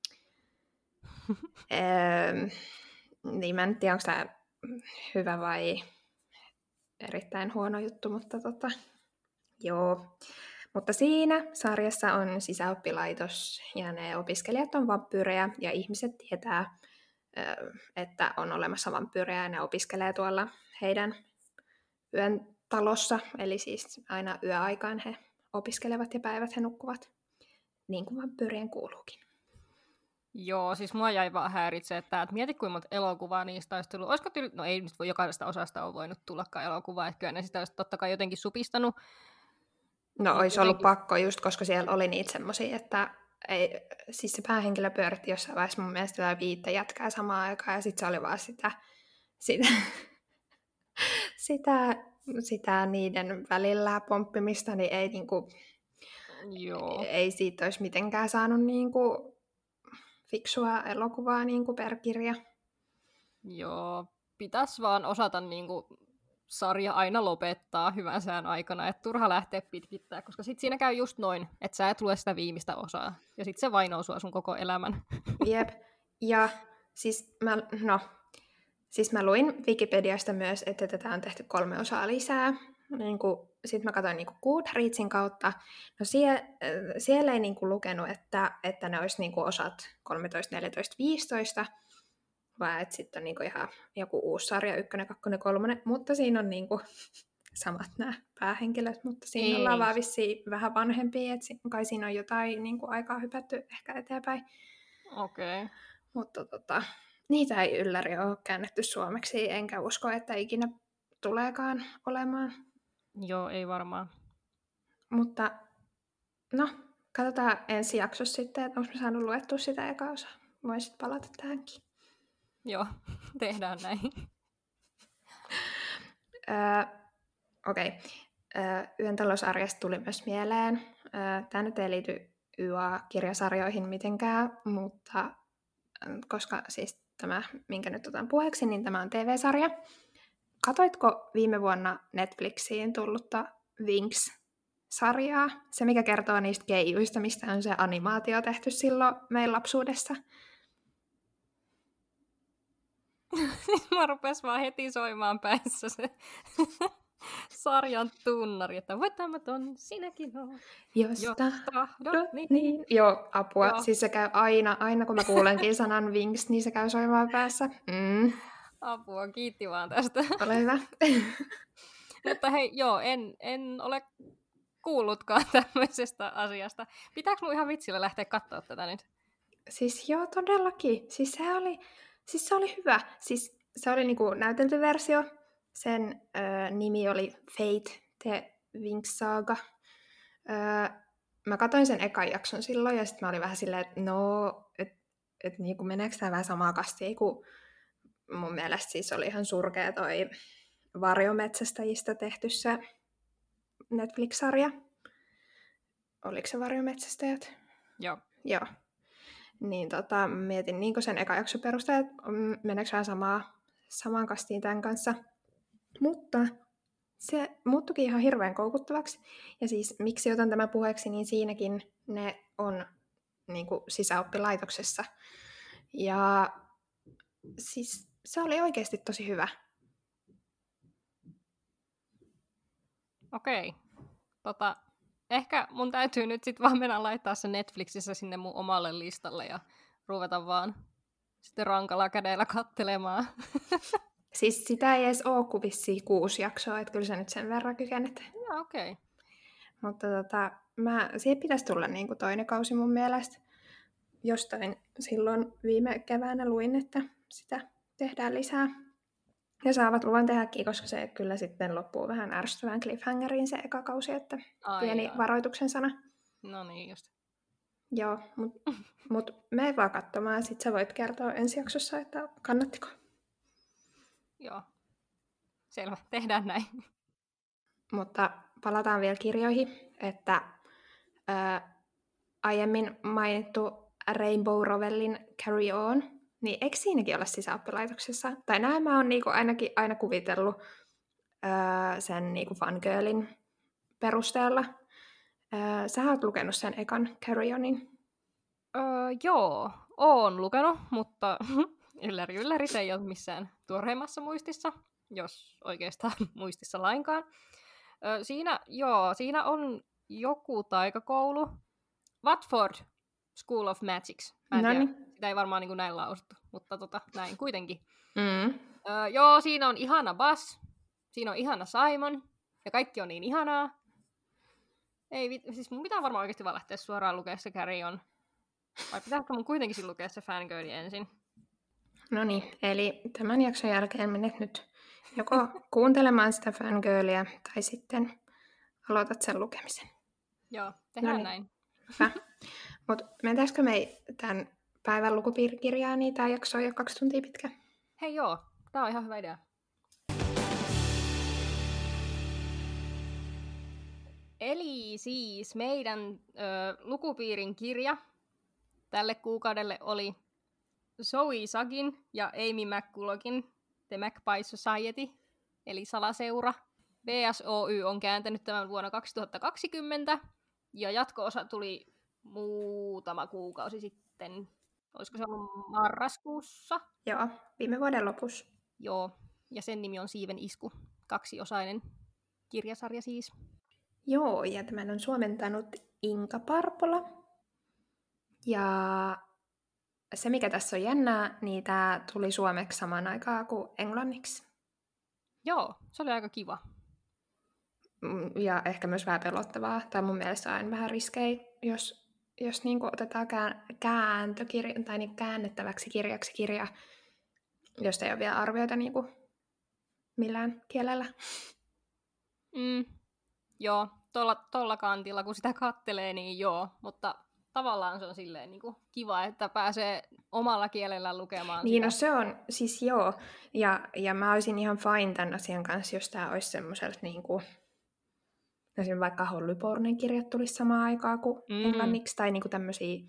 öö, niin mä en tiedä, onko tämä hyvä vai erittäin huono juttu, mutta tota, joo. Mutta siinä sarjassa on sisäoppilaitos ja ne opiskelijat on vampyyrejä ja ihmiset tietää, että on olemassa vampyyrejä ja ne opiskelee tuolla heidän yön talossa. Eli siis aina yöaikaan he opiskelevat ja päivät he nukkuvat, niin kuin vampyyrien kuuluukin. Joo, siis mua jäi vaan häiritse, että, että mieti kuinka monta elokuvaa niistä olisi tullut. Olisiko tyl... No ei nyt voi jokaisesta osasta ole voinut tullakaan elokuvaa, että kyllä ne sitä olisi totta kai jotenkin supistanut. No Mut olisi jotenkin... ollut pakko just, koska siellä oli niitä semmosia, että ei, siis se päähenkilö pyöritti jossain vaiheessa mun mielestä jotain viittä jätkää samaan aikaan ja sitten se oli vaan sitä, sitä, sitä, sitä niiden välillä pomppimista, niin ei, niinku, Joo. ei siitä olisi mitenkään saanut niinku fiksua elokuvaa niinku per kirja. Joo, pitäisi vaan osata niinku sarja aina lopettaa hyvän sään aikana, että turha lähteä pitkittää, koska sit siinä käy just noin, että sä et lue sitä viimeistä osaa, ja sit se vainoo sua sun koko elämän. Jep, ja siis mä, no, siis mä luin Wikipediasta myös, että tätä on tehty kolme osaa lisää. Niin sitten mä katsoin niin Goodreadsin kautta. No sie, siellä ei niin kuin lukenut, että, että ne olisi niin kuin osat kolmetoista, neljätoista, viisitoista, vaan että sitten on niin kuin ihan joku uusi sarja, ykkönen, kakkonen, kolmonen, mutta siinä on niin kuin samat nämä päähenkilöt, mutta siinä ei. Ollaan vaan vissiin vähän vanhempia, että kai siinä on jotain niin kuin aikaa hypätty ehkä eteenpäin. Okei. Okay. Mutta tota, niitä ei ylläri ole käännetty suomeksi, enkä usko, että ikinä tuleekaan olemaan. Joo, ei varmaan. Mutta no, katsotaan ensi jaksossa sitten, että onko mä saanut luettua sitä eka osaa. Voisit palata tähänkin. Joo, tehdään näin. öö, Okei. Okay. Öö, Yön talousarjasta tuli myös mieleen. Öö, Tämä nyt ei liity Y A-kirjasarjoihin mitenkään, mutta koska siis tämä, minkä nyt otan puheeksi, niin tämä on T V-sarja. Katoitko viime vuonna Netflixiin tullutta Winx-sarjaa? Se, mikä kertoo niistä keijuista, mistä on se animaatio tehty silloin meidän lapsuudessa. Mä rupes vaan heti soimaan päissä se sarjan tunnari, että voittamaton sinäkin on. Jos, Jos tahdot, niin. niin. Joo, apua. Joo. Siis se käy aina, aina kun mä kuulenkin sanan Winx, niin se käy soimaan päässä. Mm. Apua, kiitti vaan tästä. Ole hyvä. Mutta hei, joo, en, en ole kuullutkaan tämmöisestä asiasta. Pitääkö mun ihan vitsillä lähteä katsoa tätä nyt? Siis joo, todellakin. Siis se oli, siis se oli hyvä. Siis se oli niinku näytelty versio. Sen ö, nimi oli Fate the Winx Saga. Ö, mä katsoin sen ekan jakson silloin ja sitten mä olin vähän silleen, että no, että et niinku meneekö tää vähän samaa kastia kuin mun mielestä siis oli ihan surkea toi Varjometsästäjistä tehty se Netflix-sarja. Oliko se Varjometsästäjät? Joo. Joo. Niin tota, mietin niin sen eka jakson perusteella, että meneekö vähän samaa, samaan kastiin tämän kanssa. Mutta se muuttuikin ihan hirveän koukuttavaksi. Ja siis miksi otan tämän puheeksi, niin siinäkin ne on niin kuin sisäoppilaitoksessa. Ja siis se oli oikeasti tosi hyvä. Okei. Tota, ehkä mun täytyy nyt sit vaan mennä laittaa se Netflixissä sinne mun omalle listalle ja ruveta vaan sitten rankalla kädellä kattelemaan. Siis sitä ei edes ole kuin vissiin kuusi jaksoa, että kyllä sä nyt sen verran kykenet. Joo, okei. Okay. Mutta tota, mä, siihen pitäisi tulla niin kuin toinen kausi mun mielestä. Jostain silloin viime keväänä luin, että sitä tehdään lisää. Ja saavat luvan tehdäkin, koska se kyllä sitten loppuu vähän ärsyttävään cliffhangeriin se eka kausi, että Ai pieni jaa. varoituksen sana. No niin, just. Joo, mutta mut mene vaan katsomaan, sit sä voit kertoa ensi jaksossa, että kannattiko. Joo, selvä, tehdään näin. Mutta palataan vielä kirjoihin, että ää, aiemmin mainittu Rainbow Rowellin Carry On, niin eikö siinäkin olla sisäoppilaitoksessa? Tai näin mä oon niinku ainakin aina kuvitellut, öö, sen niinku fangirlin perusteella. Öö, sä oot lukenut sen ekan Carry Onin. Öö, joo, oon lukenut, mutta ylläri ylläri se ei ole missään tuoreimmassa muistissa, jos oikeastaan muistissa lainkaan. Öö, siinä, joo, siinä on joku taikakoulu. Watford School of Magics. Mä en tiedä, Noniin. sitä ei varmaan niin kuin näin lausuttu, mutta tota, näin kuitenkin. Mm. Öö, joo, siinä on ihana Buzz, siinä on ihana Simon, ja kaikki on niin ihanaa. Ei, vit- siis mun pitää varmaan oikeasti vaan lähteä suoraan lukea se Carry On. Vai pitääkö mun kuitenkin lukea se Fangirl ensin? No niin, eli tämän jakson jälkeen menet nyt joko kuuntelemaan sitä Fangirlia tai sitten aloitat sen lukemisen. Joo, tehdään Noniin. näin. Hyvä. Mutta mentäisikö me tämän päivän lukupiirikirjaa, niin tämä jakso on jo kaksi tuntia pitkä. Hei joo, tää on ihan hyvä idea. Eli siis meidän ö, lukupiirin kirja tälle kuukaudelle oli Zoe Sagin ja Amy McCulloughin The Magpie Society, eli salaseura. B S O Y on kääntänyt tämän vuonna kaksituhattakaksikymmentä, ja jatko-osa tuli muutama kuukausi sitten. Olisiko se ollut marraskuussa? Joo, viime vuoden lopussa. Joo, ja sen nimi on Siiven isku. Kaksiosainen kirjasarja siis. Joo, ja tämän on suomentanut Inka Parpola. Ja se, mikä tässä on jännää, niin tämä tuli suomeksi samaan aikaan kuin englanniksi. Joo, se oli aika kiva. Ja ehkä myös vähän pelottavaa. Tai mun mielestä aina vähän riskejä, jos, jos niinku otetaan kääntökirja, tai niinku käännettäväksi kirjaksi kirja, josta ei ole vielä arvioita niinku millään kielellä. Mm, joo, tuolla, tuolla kantilla, kun sitä kattelee, niin joo, mutta tavallaan se on silleen niin kuin kiva, että pääsee omalla kielellä lukemaan Niin, sitä. no se on, siis joo, ja, ja mä olisin ihan fine tämän asian kanssa, jos tämä olisi semmoiselta niinku, no vaikka Holly Pornen kirjat tulisi samaan aikaan kuin Mm. englanniksi, tai niinku tämmöisiä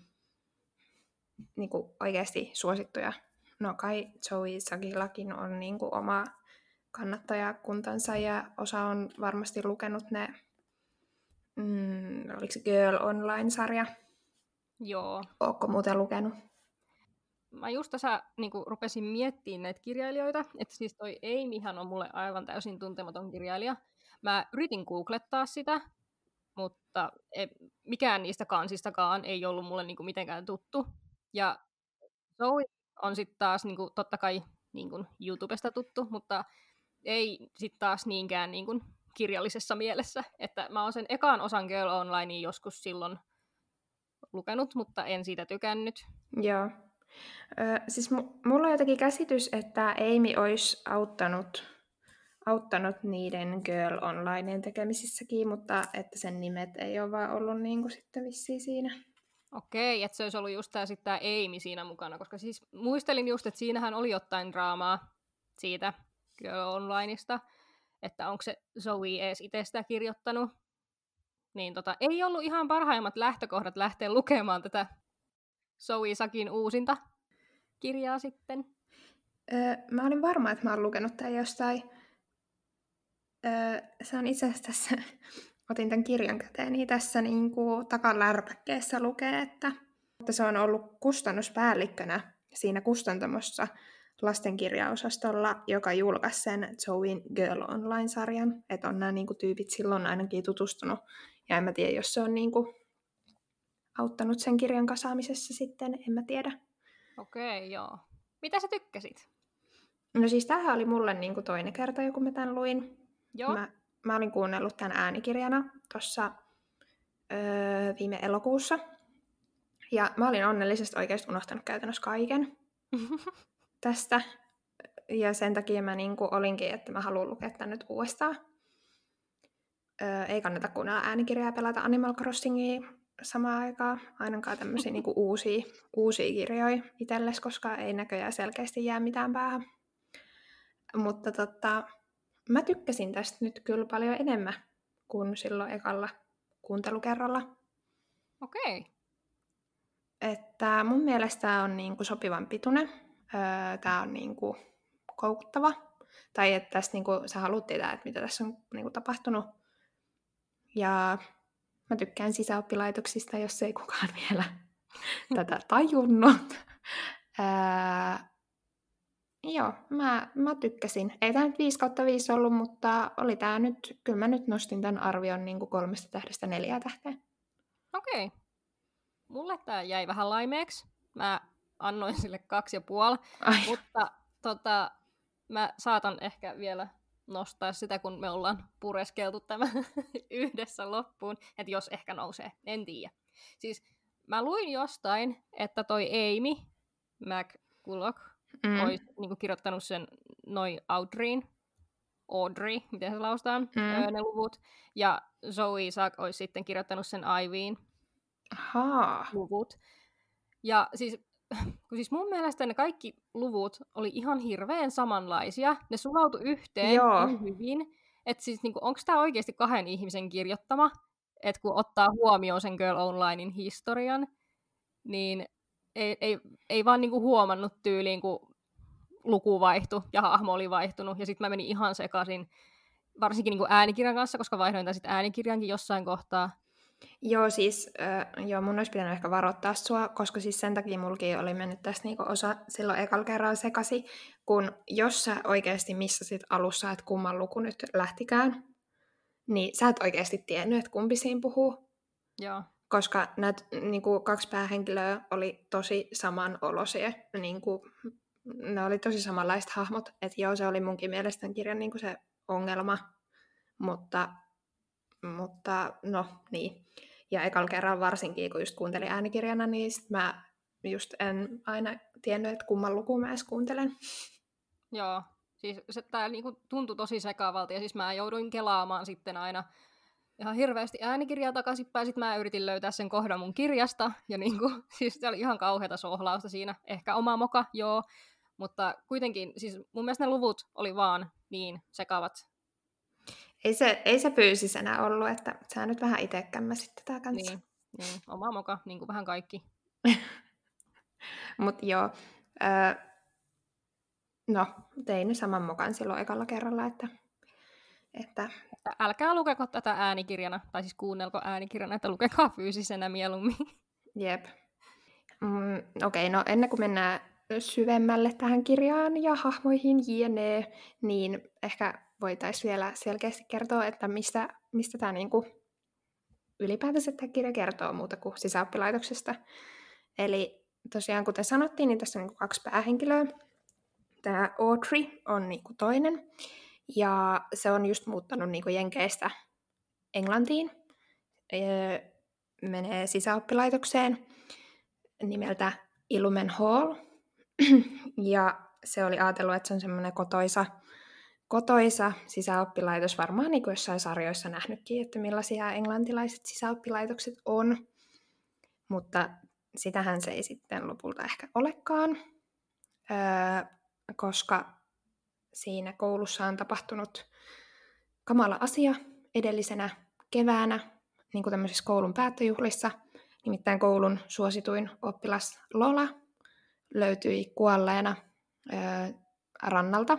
niinku oikeasti suosittuja. No kai Zoe Sagillakin on niinku oma kannattajakuntansa, ja osa on varmasti lukenut ne, mm, oliko se Girl Online-sarja? Joo. Ootko muuten lukenut? Mä just tässä niin kuin, rupesin miettimään näitä kirjailijoita, että siis toi Amyhan on mulle aivan täysin tuntematon kirjailija. Mä yritin googlettaa sitä, mutta ei, mikään niistä kansistakaan ei ollut mulle niin kuin, mitenkään tuttu. Ja Zoe on sitten taas niin kuin, totta kai niin kuin, YouTubesta tuttu, mutta ei sitten taas niinkään niin kuin, kirjallisessa mielessä. Että mä oon sen ekan osan Girl Onlinea joskus silloin lukenut, mutta en siitä tykännyt. Joo. Ö, siis m- mulla on jotenkin käsitys, että Amy olisi auttanut, auttanut niiden Girl Onlineen tekemisissäkin, mutta että sen nimet ei ole vaan ollut niin kuin sitten vissiin siinä. Okei, että se olisi ollut just tää, sit tää Amy siinä mukana, koska siis muistelin just, että siinähän oli jotain draamaa siitä Girl Onlineista, että onko se Zoe ees itse sitä kirjoittanut. Niin tota, ei ollut ihan parhaimmat lähtökohdat lähteä lukemaan tätä Zoe Sakin uusinta kirjaa sitten. Öö, mä olin varma, että mä oon lukenut tämän jostain. Öö, se on itse asiassa tässä, otin tämän kirjan käteen, niin tässä niin kuin takalärpäkkeessä lukee, että, että se on ollut kustannuspäällikkönä siinä kustantamossa lastenkirjaosastolla, joka julkaisi sen Zoen Girl Online-sarjan. Että on nämä niin kuin tyypit silloin ainakin tutustunut. Ja en mä tiedä, jos se on niin kuin auttanut sen kirjan kasaamisessa sitten, en mä tiedä. Okei, joo. Mitä sä tykkäsit? No siis tämähän oli mulle niin kuin toinen kerta, kun mä tämän luin. Joo. Mä, mä olin kuunnellut tämän äänikirjana tuossa öö, viime elokuussa. Ja mä olin onnellisesti oikeasti unohtanut käytännössä kaiken tästä. Ja sen takia mä niin kuin olinkin, että mä haluan lukea tämän nyt uudestaan. Öö, ei kannata kuunnella äänikirjaa ja pelata Animal Crossingia samaan aikaan. Ainakaan tämmöisiä niin kuin uusia, uusia kirjoja itsellesi, koska ei näköjään selkeästi jää mitään päähän. Mutta tota, mä tykkäsin tästä nyt kyllä paljon enemmän kuin silloin ekalla kuuntelukerralla. Okei. Että mun mielestä tää on niinku sopivan pituinen. Öö, tää on niinku koukuttava. tai että tästä niin kuin, sä haluat tietää, että mitä tässä on niin kuin, tapahtunut. Ja mä tykkään sisäoppilaitoksista, jos ei kukaan vielä tätä tajunnut. Ää, joo, mä, mä tykkäsin. Ei tämä nyt viisi kautta viisi ollut, mutta oli tämä nyt, kyllä mä nyt nostin tämän arvion niin kuin kolmesta tähdestä neljää tähteen. Okei. Okay. Mulle tää jäi vähän laimeeksi. Mä annoin sille kaksi ja puoli, mutta tota, mä saatan ehkä vielä nostaa sitä, kun me ollaan pureskeltu tämä yhdessä loppuun, että jos ehkä nousee, en tiedä. Siis mä luin jostain, että toi Amy McCulloch mm. olisi niin kuin kirjoittanut sen noin Audreyin, Audrey, miten se laustaan, mm. öö, ne luvut, ja Zoe Isaac olisi sitten kirjoittanut sen Ivyin Aha. luvut. Ja siis, kun siis mun mielestä ne kaikki luvut oli ihan hirveän samanlaisia. Ne sulautui yhteen Joo. niin hyvin, että siis niinku, onko tämä oikeasti kahden ihmisen kirjoittama, että kun ottaa huomioon sen Girl Onlinein historian, niin ei, ei, ei vaan niinku huomannut tyyliin, kun luku vaihtui ja hahmo oli vaihtunut, ja sitten mä menin ihan sekaisin, varsinkin niinku äänikirjan kanssa, koska vaihdoin tämän sitten äänikirjankin jossain kohtaa. Joo, siis äh, joo, mun olisi pitänyt ehkä varoittaa sua, koska siis sen takia mulkin oli mennyt tässä niinku osa silloin ekalla kerralla sekasi, kun jos sä oikeasti missasit alussa, että kumman luku nyt lähtikään, niin sä et oikeasti tiennyt, että kumpi siinä puhuu. Joo. Koska näitä niinku, kaksi päähenkilöä oli tosi samanoloisia, niinku, ne oli tosi samanlaiset hahmot, että joo, se oli munkin mielestä tämän kirjan niinku se ongelma, mutta, mutta no niin. Ja ekalla kerralla varsinkin, kun just kuuntelin äänikirjana, niin sit mä just en aina tiennyt, että kumman lukuun mä edes kuuntelen. Joo, siis se tää niinku tuntui tosi sekavalta, ja siis mä jouduin kelaamaan sitten aina ihan hirveästi äänikirjaa takaisinpäin, sit mä yritin löytää sen kohdan mun kirjasta, ja niinku, siis se oli ihan kauheata sohlausta siinä, ehkä oma moka, joo, mutta kuitenkin, siis mun mielestä ne luvut oli vaan niin sekavat. Ei se, ei se fyysisenä ollut, että sä nyt vähän itse kämmäsit tätä kanssa. Niin, niin, oma moka, niin kuin vähän kaikki. Mut joo, öö, no tein saman mokan silloin ekalla kerralla, että, että... että älkää lukeko tätä äänikirjana, tai siis kuunnelko äänikirjana, että lukekaa fyysisenä mieluummin. Jep. Mm, Okei, okay, no ennen kuin mennään syvemmälle tähän kirjaan ja hahmoihin jne, niin ehkä voitaisiin vielä selkeästi kertoa, että mistä, mistä tämä niinku ylipäätänsä tämä kirja kertoo muuta kuin sisäoppilaitoksesta. Eli tosiaan, kuten sanottiin, niin tässä on niinku kaksi päähenkilöä. Tämä Audrey on niinku toinen, ja se on just muuttanut niinku Jenkeistä Englantiin. Menee sisäoppilaitokseen nimeltä Illumen Hall. Ja se oli ajatellut, että se on semmoinen kotoisa, kotoisa sisäoppilaitos. Varmaan niin kuin jossain sarjoissa nähnytkin, että millaisia englantilaiset sisäoppilaitokset on. Mutta sitähän se ei sitten lopulta ehkä olekaan, öö, koska siinä koulussa on tapahtunut kamala asia edellisenä keväänä, niin kuin tämmöisissä koulun päättöjuhlissa. Nimittäin koulun suosituin oppilas Lola löytyi kuolleena öö, rannalta.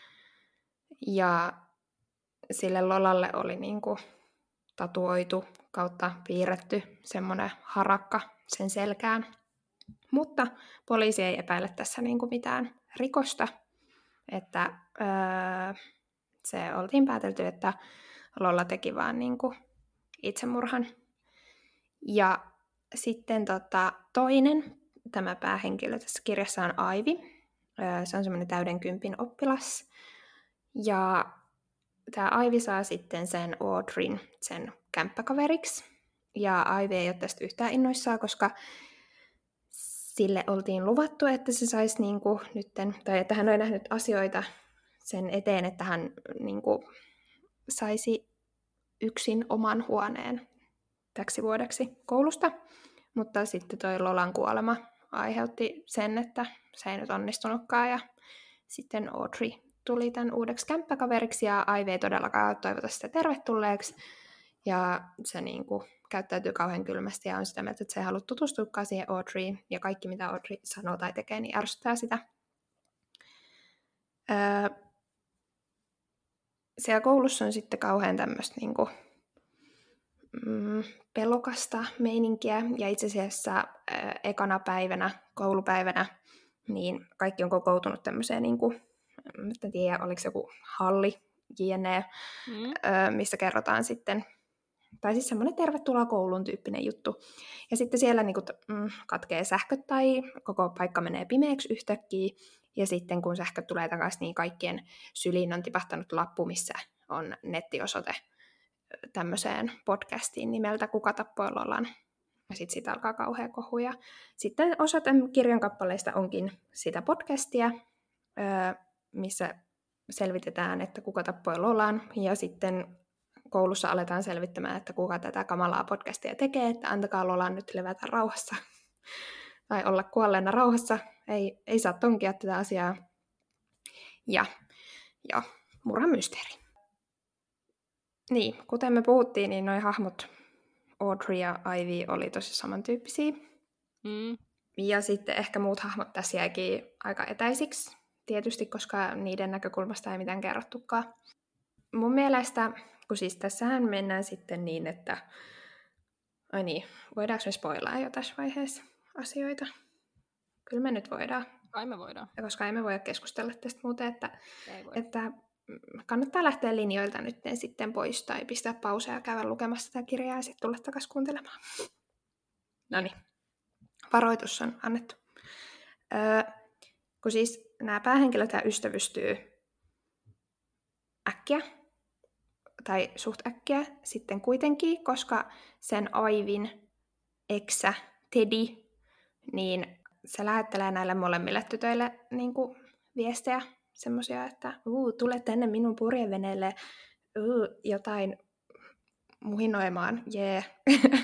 Ja sille Lolalle oli niinku tatuoitu kautta piirretty semmoinen harakka sen selkään. Mutta poliisi ei epäile tässä niinku mitään rikosta. Että öö, se oltiin päätelty, että Lola teki vaan niinku itsemurhan. Ja sitten tota, toinen, tämä päähenkilö tässä kirjassa on Ivy. Se on semmoinen täyden kympin oppilas. Ja tämä Ivy saa sitten sen Audreyn sen kämppäkaveriksi. Ja Ivy ei ole tästä yhtään innoissaan, koska sille oltiin luvattu, että se saisi niinku nytten, tai että hän oli nähnyt asioita sen eteen, että hän niinku saisi yksin oman huoneen täksi vuodeksi koulusta. Mutta sitten toi Lolan kuolema aiheutti sen, että se ei nyt onnistunutkaan. Ja sitten Audrey tuli tämän uudeksi kämppäkaveriksi ja Ivy ei todellakaan toivota sitä tervetulleeksi. Ja se niin kuin käyttäytyy kauhean kylmästi ja on sitä mieltä, että se ei halua tutustuakaan siihen Audreyin. Ja kaikki, mitä Audrey sanoo tai tekee, niin ärsyttää sitä. Öö, siellä koulussa on sitten kauhean tämmöistä niinku, mm, pelokasta meininkiä. Ja itse asiassa äh, ekana päivänä, koulupäivänä, niin kaikki on kokoutunut tämmöiseen, niinku, en tiedä, oliko se joku halli, jne, Mm. äh, missä kerrotaan sitten, tai siis semmoinen tervetuloa kouluun tyyppinen juttu. Ja sitten siellä niinku, mm, katkee sähköt tai koko paikka menee pimeäksi yhtäkkiä. Ja sitten kun sähköt tulee takaisin, niin kaikkien syliin on tipahtanut lappu, missä on nettiosoite tämmöiseen podcastiin nimeltä Kuka tappoi Lolan. Ja sitten siitä alkaa kauhea kohu. Ja sitten osa tämän kirjan kappaleista onkin sitä podcastia, missä selvitetään, että kuka tappoi Lolan. Ja sitten koulussa aletaan selvittämään, että kuka tätä kamalaa podcastia tekee, että antakaa Lolan nyt levätä rauhassa. Tai olla kuolleena rauhassa. Ei, ei saa tonkia tätä asiaa. Ja, ja murhan mysteeri. Niin, kuten me puhuttiin, niin noi hahmot Audrey ja Ivy oli tosi samantyyppisiä. Mm. Ja sitten ehkä muut hahmot tässä jäikin aika etäisiksi, tietysti, koska niiden näkökulmasta ei mitään kerrottukaan. Mun mielestä, kun siis tässähän mennään sitten niin, että... Ai niin, voidaanko me spoilaa jo tässä vaiheessa asioita? Kyllä me nyt voidaan. Kai me voidaan. Ja koska emme voi keskustella tästä muuten, että, Ei voi. että kannattaa lähteä linjoilta nyt sitten pois tai pistää pausea ja käydä lukemassa tätä kirjaa ja sitten tulla takaisin kuuntelemaan. No niin, varoitus on annettu. Öö, kun siis nämä päähenkilöt ystävystyy äkkiä, tai suht äkkiä sitten kuitenkin, koska sen Aivin eksä Teddy, niin se lähettelee näille molemmille tytöille niin kuin viestejä, semmoisia, että uu, tule tänne minun purjeveneelle uu, jotain muhinoimaan, jee. Yeah.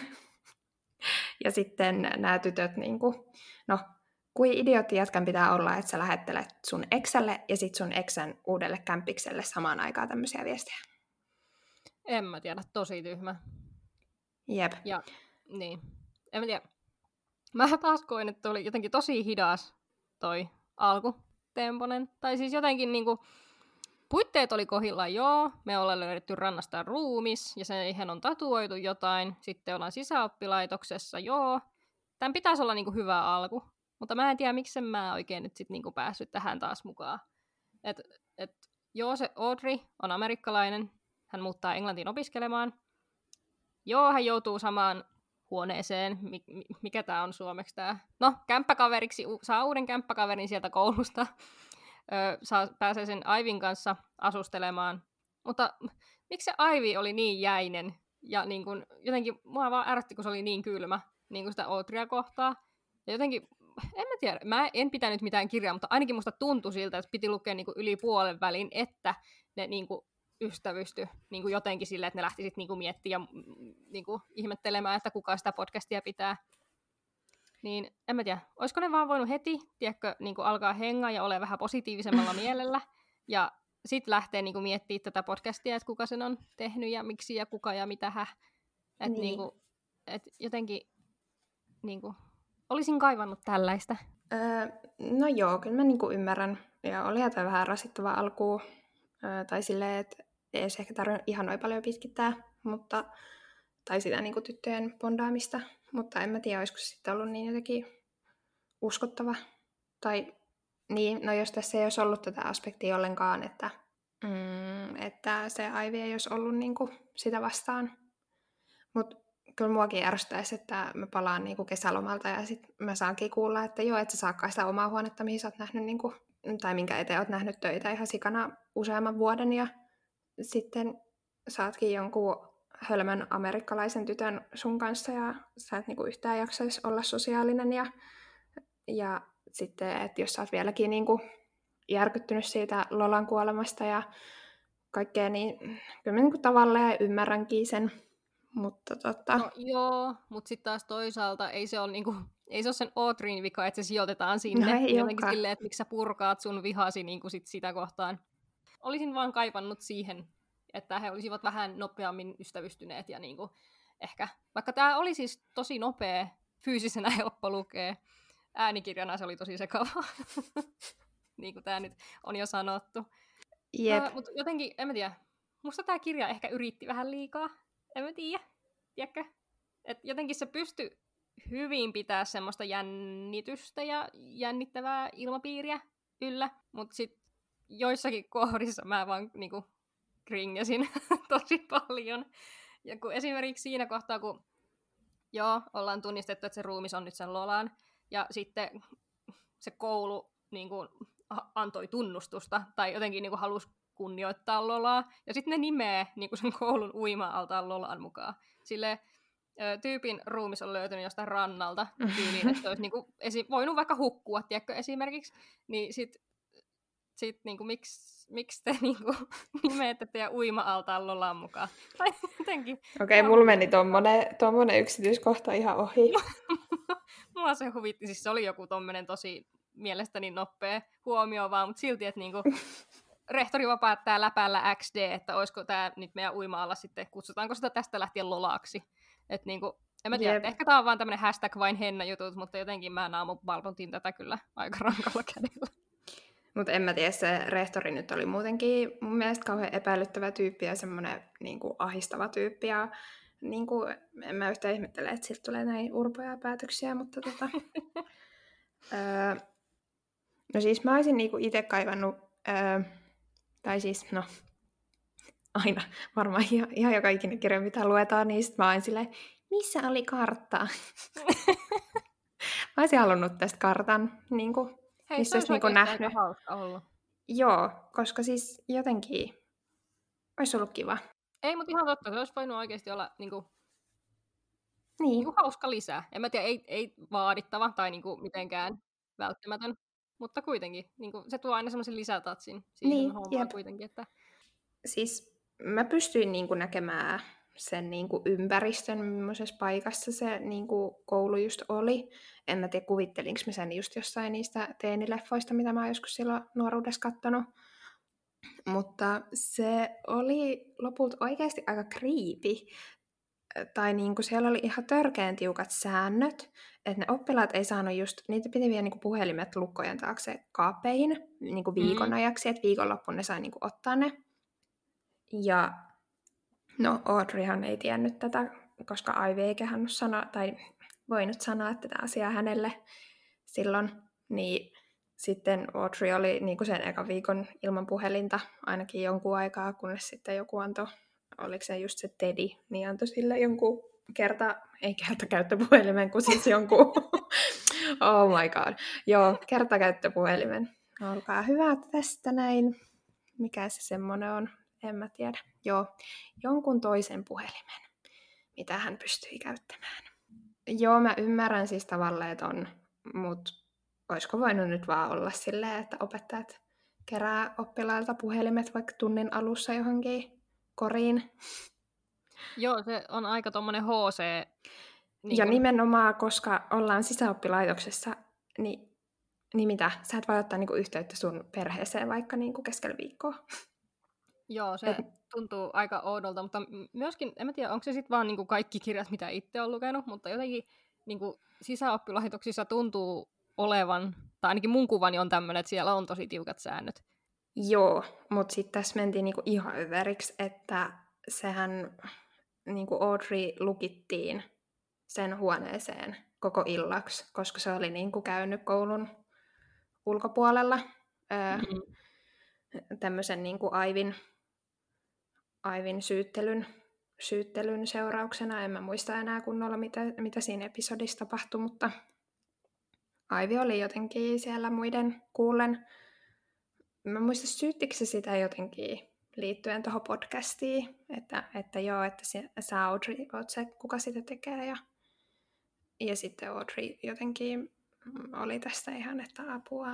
Ja sitten nämä tytöt, niin kuin, no, kuin idiootti jätkän pitää olla, että sä lähettelet sun eksälle ja sit sun eksän uudelle kämpikselle samaan aikaan tämmöisiä viestejä. En mä tiedä, tosi tyhmä. Jep. Ja niin, en mä tiedä. Mä taas koin, että oli jotenkin tosi hidas toi alkutemponen. Tai siis jotenkin niinku, puitteet oli kohdillaan, joo, me ollaan löydetty rannasta ruumis, ja siihen on tatuoitu jotain, sitten ollaan sisäoppilaitoksessa, joo. Tämän pitäisi olla niinku hyvä alku, mutta mä en tiedä, miksi mä oikein nyt sit niinku päässyt tähän taas mukaan. Et, et, joo, se Audrey on amerikkalainen, hän muuttaa Englantiin opiskelemaan. Joo, hän joutuu samaan huoneeseen, mikä tää on suomeksi tää? No, kämppäkaveriksi, saa uuden kämppäkaverin sieltä koulusta. Öö, saa, pääsee sen Ivyn kanssa asustelemaan. Mutta miksi se Ivy oli niin jäinen? Ja niin kun, jotenkin mua vaan ärsytti, kun se oli niin kylmä niin kun sitä Audreya kohtaa. Ja jotenkin, en mä tiedä, mä en pitänyt mitään kirjaa, mutta ainakin musta tuntui siltä, että piti lukea niin kun yli puolen välin, että ne niin kun ystävysty niin kuin jotenkin silleen, että ne lähti sitten niin miettimään ja niin kuin ihmettelemään, että kuka sitä podcastia pitää. Niin en mä tiedä, olisiko ne vaan voinut heti, tiedätkö, niin kuin alkaa hengaa ja ole vähän positiivisemmalla mielellä, ja sitten lähtee niin kuin miettimään tätä podcastia, että kuka sen on tehnyt ja miksi ja kuka ja mitä hä. Että niin. niin kuin, et jotenkin niin kuin, olisin kaivannut tällaista. Öö, no joo, kyllä mä niin kuin ymmärrän. Ja olihan tämä vähän rasittava alkuun. Öö, tai silleen, että ei se ehkä tarvinnut ihan noin paljon pitkittää, mutta, tai sitä niin kuin tyttöjen bondaamista, mutta en mä tiedä, olisiko se sitten ollut niin jotenkin uskottava. Tai niin, no jos tässä ei olisi ollut tätä aspektia ollenkaan, että, mm, että se Ivy ei olisi ollut niin kuin sitä vastaan. Mutta kyllä muakin ärsyttäisi, että mä palaan niin kuin kesälomalta ja sitten mä saankin kuulla, että joo, et sä saakaan sitä omaa huonetta, mihin sä oot nähnyt niin kuin, tai minkä eteen oot nähnyt töitä ihan sikana useamman vuoden, ja sitten saatkin jonkun hölmön amerikkalaisen tytön sun kanssa, ja sä et niinku yhtään jaksaisi olla sosiaalinen, ja, ja sitten, että jos sä oot vieläkin niinku järkyttynyt siitä Lolan kuolemasta ja kaikkea, niin kyllä mä niinku tavallaan ymmärränkin sen, mutta tota... No joo, mutta sitten taas toisaalta ei se ole niinku... Ei se ole sen Audreyn vika, että se sijoitetaan sinne. No ei jotenkin silleen, että miksi sä purkaat sun vihasi niin kuin sit sitä kohtaan. Olisin vaan kaivannut siihen, että he olisivat vähän nopeammin ystävystyneet. Ja niin kuin ehkä, vaikka tämä oli siis tosi nopea, fyysisenä helppo lukea, äänikirjana se oli tosi sekavaa. Niin kuin tämä nyt on jo sanottu. Yep. Uh, mutta jotenkin, en mä tiedä, musta tää kirja ehkä yritti vähän liikaa. En mä tiedä. Tiedätkö? Et jotenkin se pystyi hyvin pitää semmoista jännitystä ja jännittävää ilmapiiriä yllä, mutta sitten joissakin kohdissa mä vaan niinku kringesin tosi paljon. Ja kun esimerkiksi siinä kohtaa, kun joo, ollaan tunnistettu, että se ruumis on nyt sen Lolan, ja sitten se koulu niinku antoi tunnustusta, tai jotenkin niinku halusi kunnioittaa Lolaa, ja sitten ne nimeää niinku sen koulun uima-altaan Lolan mukaan. Silleen, tyypin ruumis on löytynyt jostain rannalta tyyliin, että se olisi niinku esi- voinut vaikka hukkua, tiedätkö, esimerkiksi, niin sit, sit niinku, miksi, miksi te niinku nimeätte teidän uima-altaan Lolan mukaan? Tai jotenkin. Okei, okay, mulla meni tommonen, tommonen yksityiskohta ihan ohi. Mua se huvitti, siis se oli joku tommonen tosi mielestäni nopea huomio vaan, mutta silti, että niinku rehtori vaan päättää läpällä X D, että olisiko tämä nyt meidän uima-alla sitten, kutsutaanko sitä tästä lähtien Lolaksi. Että niinku, en mä tiedä, että ehkä tää on vaan tämmönen hashtag vain henna-jutut, mutta jotenkin mä naamuvalvontin tätä kyllä aika rankalla kädellä. Mutta en mä tiedä, se rehtori nyt oli muutenkin mun mielestä kauhean epäilyttävä tyyppi ja semmoinen niinku ahistava tyyppi. Ja niinku, en mä yhtään ihmettele, että siltä tulee näin urpoja päätöksiä, mutta tota... öö, no siis mä olisin niinku itse kaivannut, öö, tai siis no... aina varmaan ihan, ihan joka ikinen kirja, mitä luetaan, niin sit mä oon silleen, missä oli kartta? Mä olisin halunnut tästä kartan, niin kuin, Hei, missä se olisi olisi niin nähnyt. hauska ollut. Joo, koska siis jotenkin olisi ollut kiva. Ei, mutta ihan totta, se olisi voinut oikeasti olla niin kuin, niin. Niin kuin hauska lisää. En mä tiedä, ei, ei vaadittava tai niin kuin mitenkään välttämätön, mutta kuitenkin niin kuin, se tuo aina semmoisen lisätatsin siihen niin, hommaan jep. kuitenkin. Että... Siis mä pystyin niin kuin näkemään sen niin kuin ympäristön, millaisessa paikassa se niin kuin koulu just oli. En mä tiedä, kuvittelinko mä sen just jossain niistä teenileffoista, mitä mä oon joskus silloin nuoruudessa kattonut. Mutta se oli lopulta oikeasti aika creepy. Tai niin kuin siellä oli ihan törkeän tiukat säännöt, että ne oppilaat ei saanut just, niitä piti vielä niin kuin puhelimet lukkojen taakse kaapeihin niin kuin viikon Mm. ajaksi, että viikonloppuun ne sai niin kuin ottaa ne. Ja no Audreyhan ei tiennyt tätä, koska Ivy ei kehannut sanoa, tai voinut sanoa tätä asiaa hänelle silloin, niin sitten Audrey oli niin kuin sen ekan viikon ilman puhelinta ainakin jonkun aikaa, kunnes sitten joku antoi, oliko se just se Teddy, niin antoi sille jonkun kerta, ei kertakäyttöpuhelimen, kun siis jonkun, oh my god, joo, kertakäyttöpuhelimen. Olkaa hyvä tästä näin, mikä se semmoinen on, en mä tiedä. Joo, jonkun toisen puhelimen, mitä hän pystyi käyttämään. Joo, mä ymmärrän siis tavallaan, että on, mutta olisiko voinut nyt vaan olla silleen, että opettajat kerää oppilailta puhelimet vaikka tunnin alussa johonkin koriin. Joo, se on aika tommonen H C. Niin ja kun... nimenomaan, koska ollaan sisäoppilaitoksessa, niin, niin mitä? Sä et voi ottaa niinku yhteyttä sun perheeseen vaikka niinku keskellä viikkoa. Joo, se Et... tuntuu aika oudolta, mutta myöskin, en mä tiedä, onko se sitten vaan niinku kaikki kirjat, mitä itse olen lukenut, mutta jotenkin niinku sisäoppilaitoksissa tuntuu olevan, tai ainakin mun kuvani on tämmöinen, että siellä on tosi tiukat säännöt. Joo, mutta sitten tässä mentiin niinku ihan överiksi, että sehän niinku Audrey lukittiin sen huoneeseen koko illaksi, koska se oli niinku käynyt koulun ulkopuolella öö, mm-hmm. tämmöisen niinku Aivin, Aivin syyttelyn, syyttelyn seurauksena. En mä muista enää kunnolla, mitä, mitä siinä episodissa tapahtui, mutta Aivi oli jotenkin siellä muiden kuullen. Mä muistan, syyttikö se sitä jotenkin liittyen tuohon podcastiin, että, että joo, että sä Audrey oot se, kuka sitä tekee. Ja, ja sitten Audrey jotenkin oli tästä ihan, että apua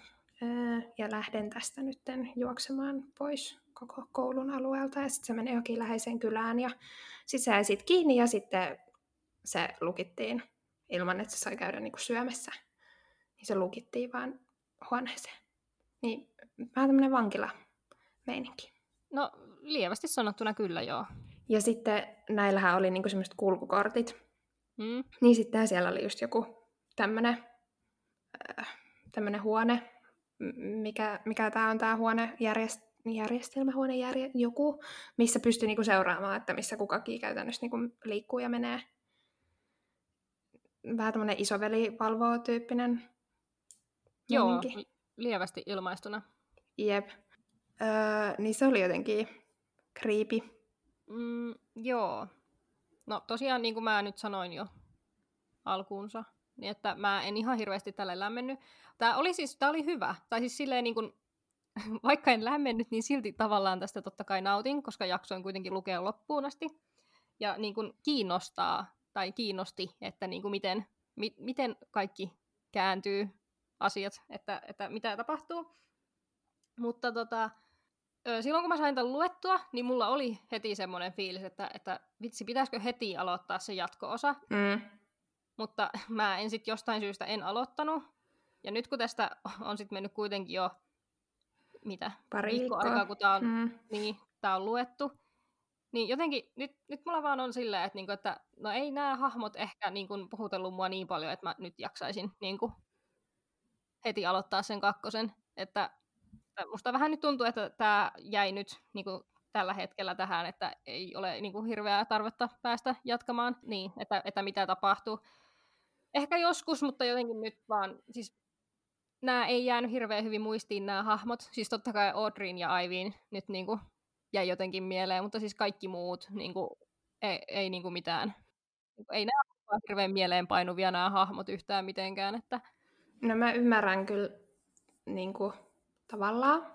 ja lähden tästä nytten juoksemaan pois koko koulun alueelta. Ja sitten se meni johonkin läheiseen kylään ja sitten se jäi siitä kiinni ja sitten se lukittiin ilman, että se sai käydä niinku syömässä. Niin se lukittiin vaan huoneeseen. Niin vähän tämmöinen vankila-meininki. No lievästi sanottuna kyllä joo. Ja sitten näillähän oli niinku semmoiset kulkukortit. Mm. Niin sitten siellä oli just joku tämmöinen äh, tämmönen huone. Mikä, mikä tää on tää huone järjest, järjestelmähuonejärje, joku, missä pystyy niinku seuraamaan, että missä kukakin käytännössä niinku liikkuu ja menee. Vähän tämmöinen isoveli valvoo tyyppinen Joo, meininki. li- lievästi ilmaistuna. Jep. Öö, niin se oli jotenkin creepy. Mm, joo. No tosiaan niin kuin mä nyt sanoin jo alkuunsa, niin että mä en ihan hirveästi tälle lämmennyt. Tää oli siis, tää oli hyvä. Tai siis silleen niin kuin, vaikka en lämmennyt, niin silti tavallaan tästä totta kai nautin, koska jaksoin kuitenkin lukea loppuun asti. Ja niin kuin kiinnostaa, tai kiinnosti, että niin kuin miten, mi, miten kaikki kääntyy asiat, että, että mitä tapahtuu. Mutta tota, silloin kun mä sain tämän luettua, niin mulla oli heti semmoinen fiilis, että, että vitsi, pitäisikö heti aloittaa se jatko-osa. Mm. Mutta mä en sitten jostain syystä en aloittanut. Ja nyt kun tästä on sitten mennyt kuitenkin jo, mitä, Pari viikko viikkoa. aikaa, kun tää on, Mm. niin, tää on luettu, niin jotenkin nyt, nyt mulla vaan on silleen, että, niinku, että no ei nämä hahmot ehkä niinku, puhutellut mua niin paljon, että mä nyt jaksaisin niinku, heti aloittaa sen kakkosen. Että musta vähän nyt tuntuu, että tämä jäi nyt niinku, tällä hetkellä tähän, että ei ole niinku, hirveää tarvetta päästä jatkamaan, niin, että, että mitä tapahtuu. Ehkä joskus, mutta jotenkin nyt vaan, siis nämä ei jäänyt hirveän hyvin muistiin nämä hahmot. Siis totta kai Audreyn ja Ivyin nyt niinku, jäi jotenkin mieleen, mutta siis kaikki muut niinku, ei, ei niinku, mitään. Ei nämä ole hirveän mieleenpainuvia nämä hahmot yhtään mitenkään. Että... No mä ymmärrän kyllä niinku, tavallaan,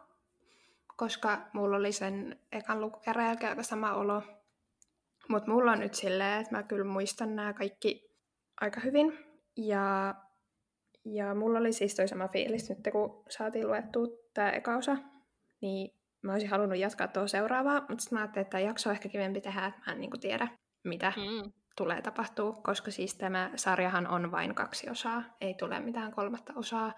koska mulla oli sen ekan lukukerran jälkeen aika sama olo. Mutta mulla on nyt silleen, että mä kyllä muistan nämä kaikki aika hyvin. Ja, ja mulla oli siis toi sama fiilis nyt, kun saatiin luettua tää eka osa. Niin mä olisin halunnut jatkaa tuohon seuraavaa, mutta sitten mä ajattelin, että tämä jakso on ehkä kivempi tehdä, että mä en niinku tiedä, mitä Mm. tulee tapahtuu, koska siis tämä sarjahan on vain kaksi osaa, ei tule mitään kolmatta osaa.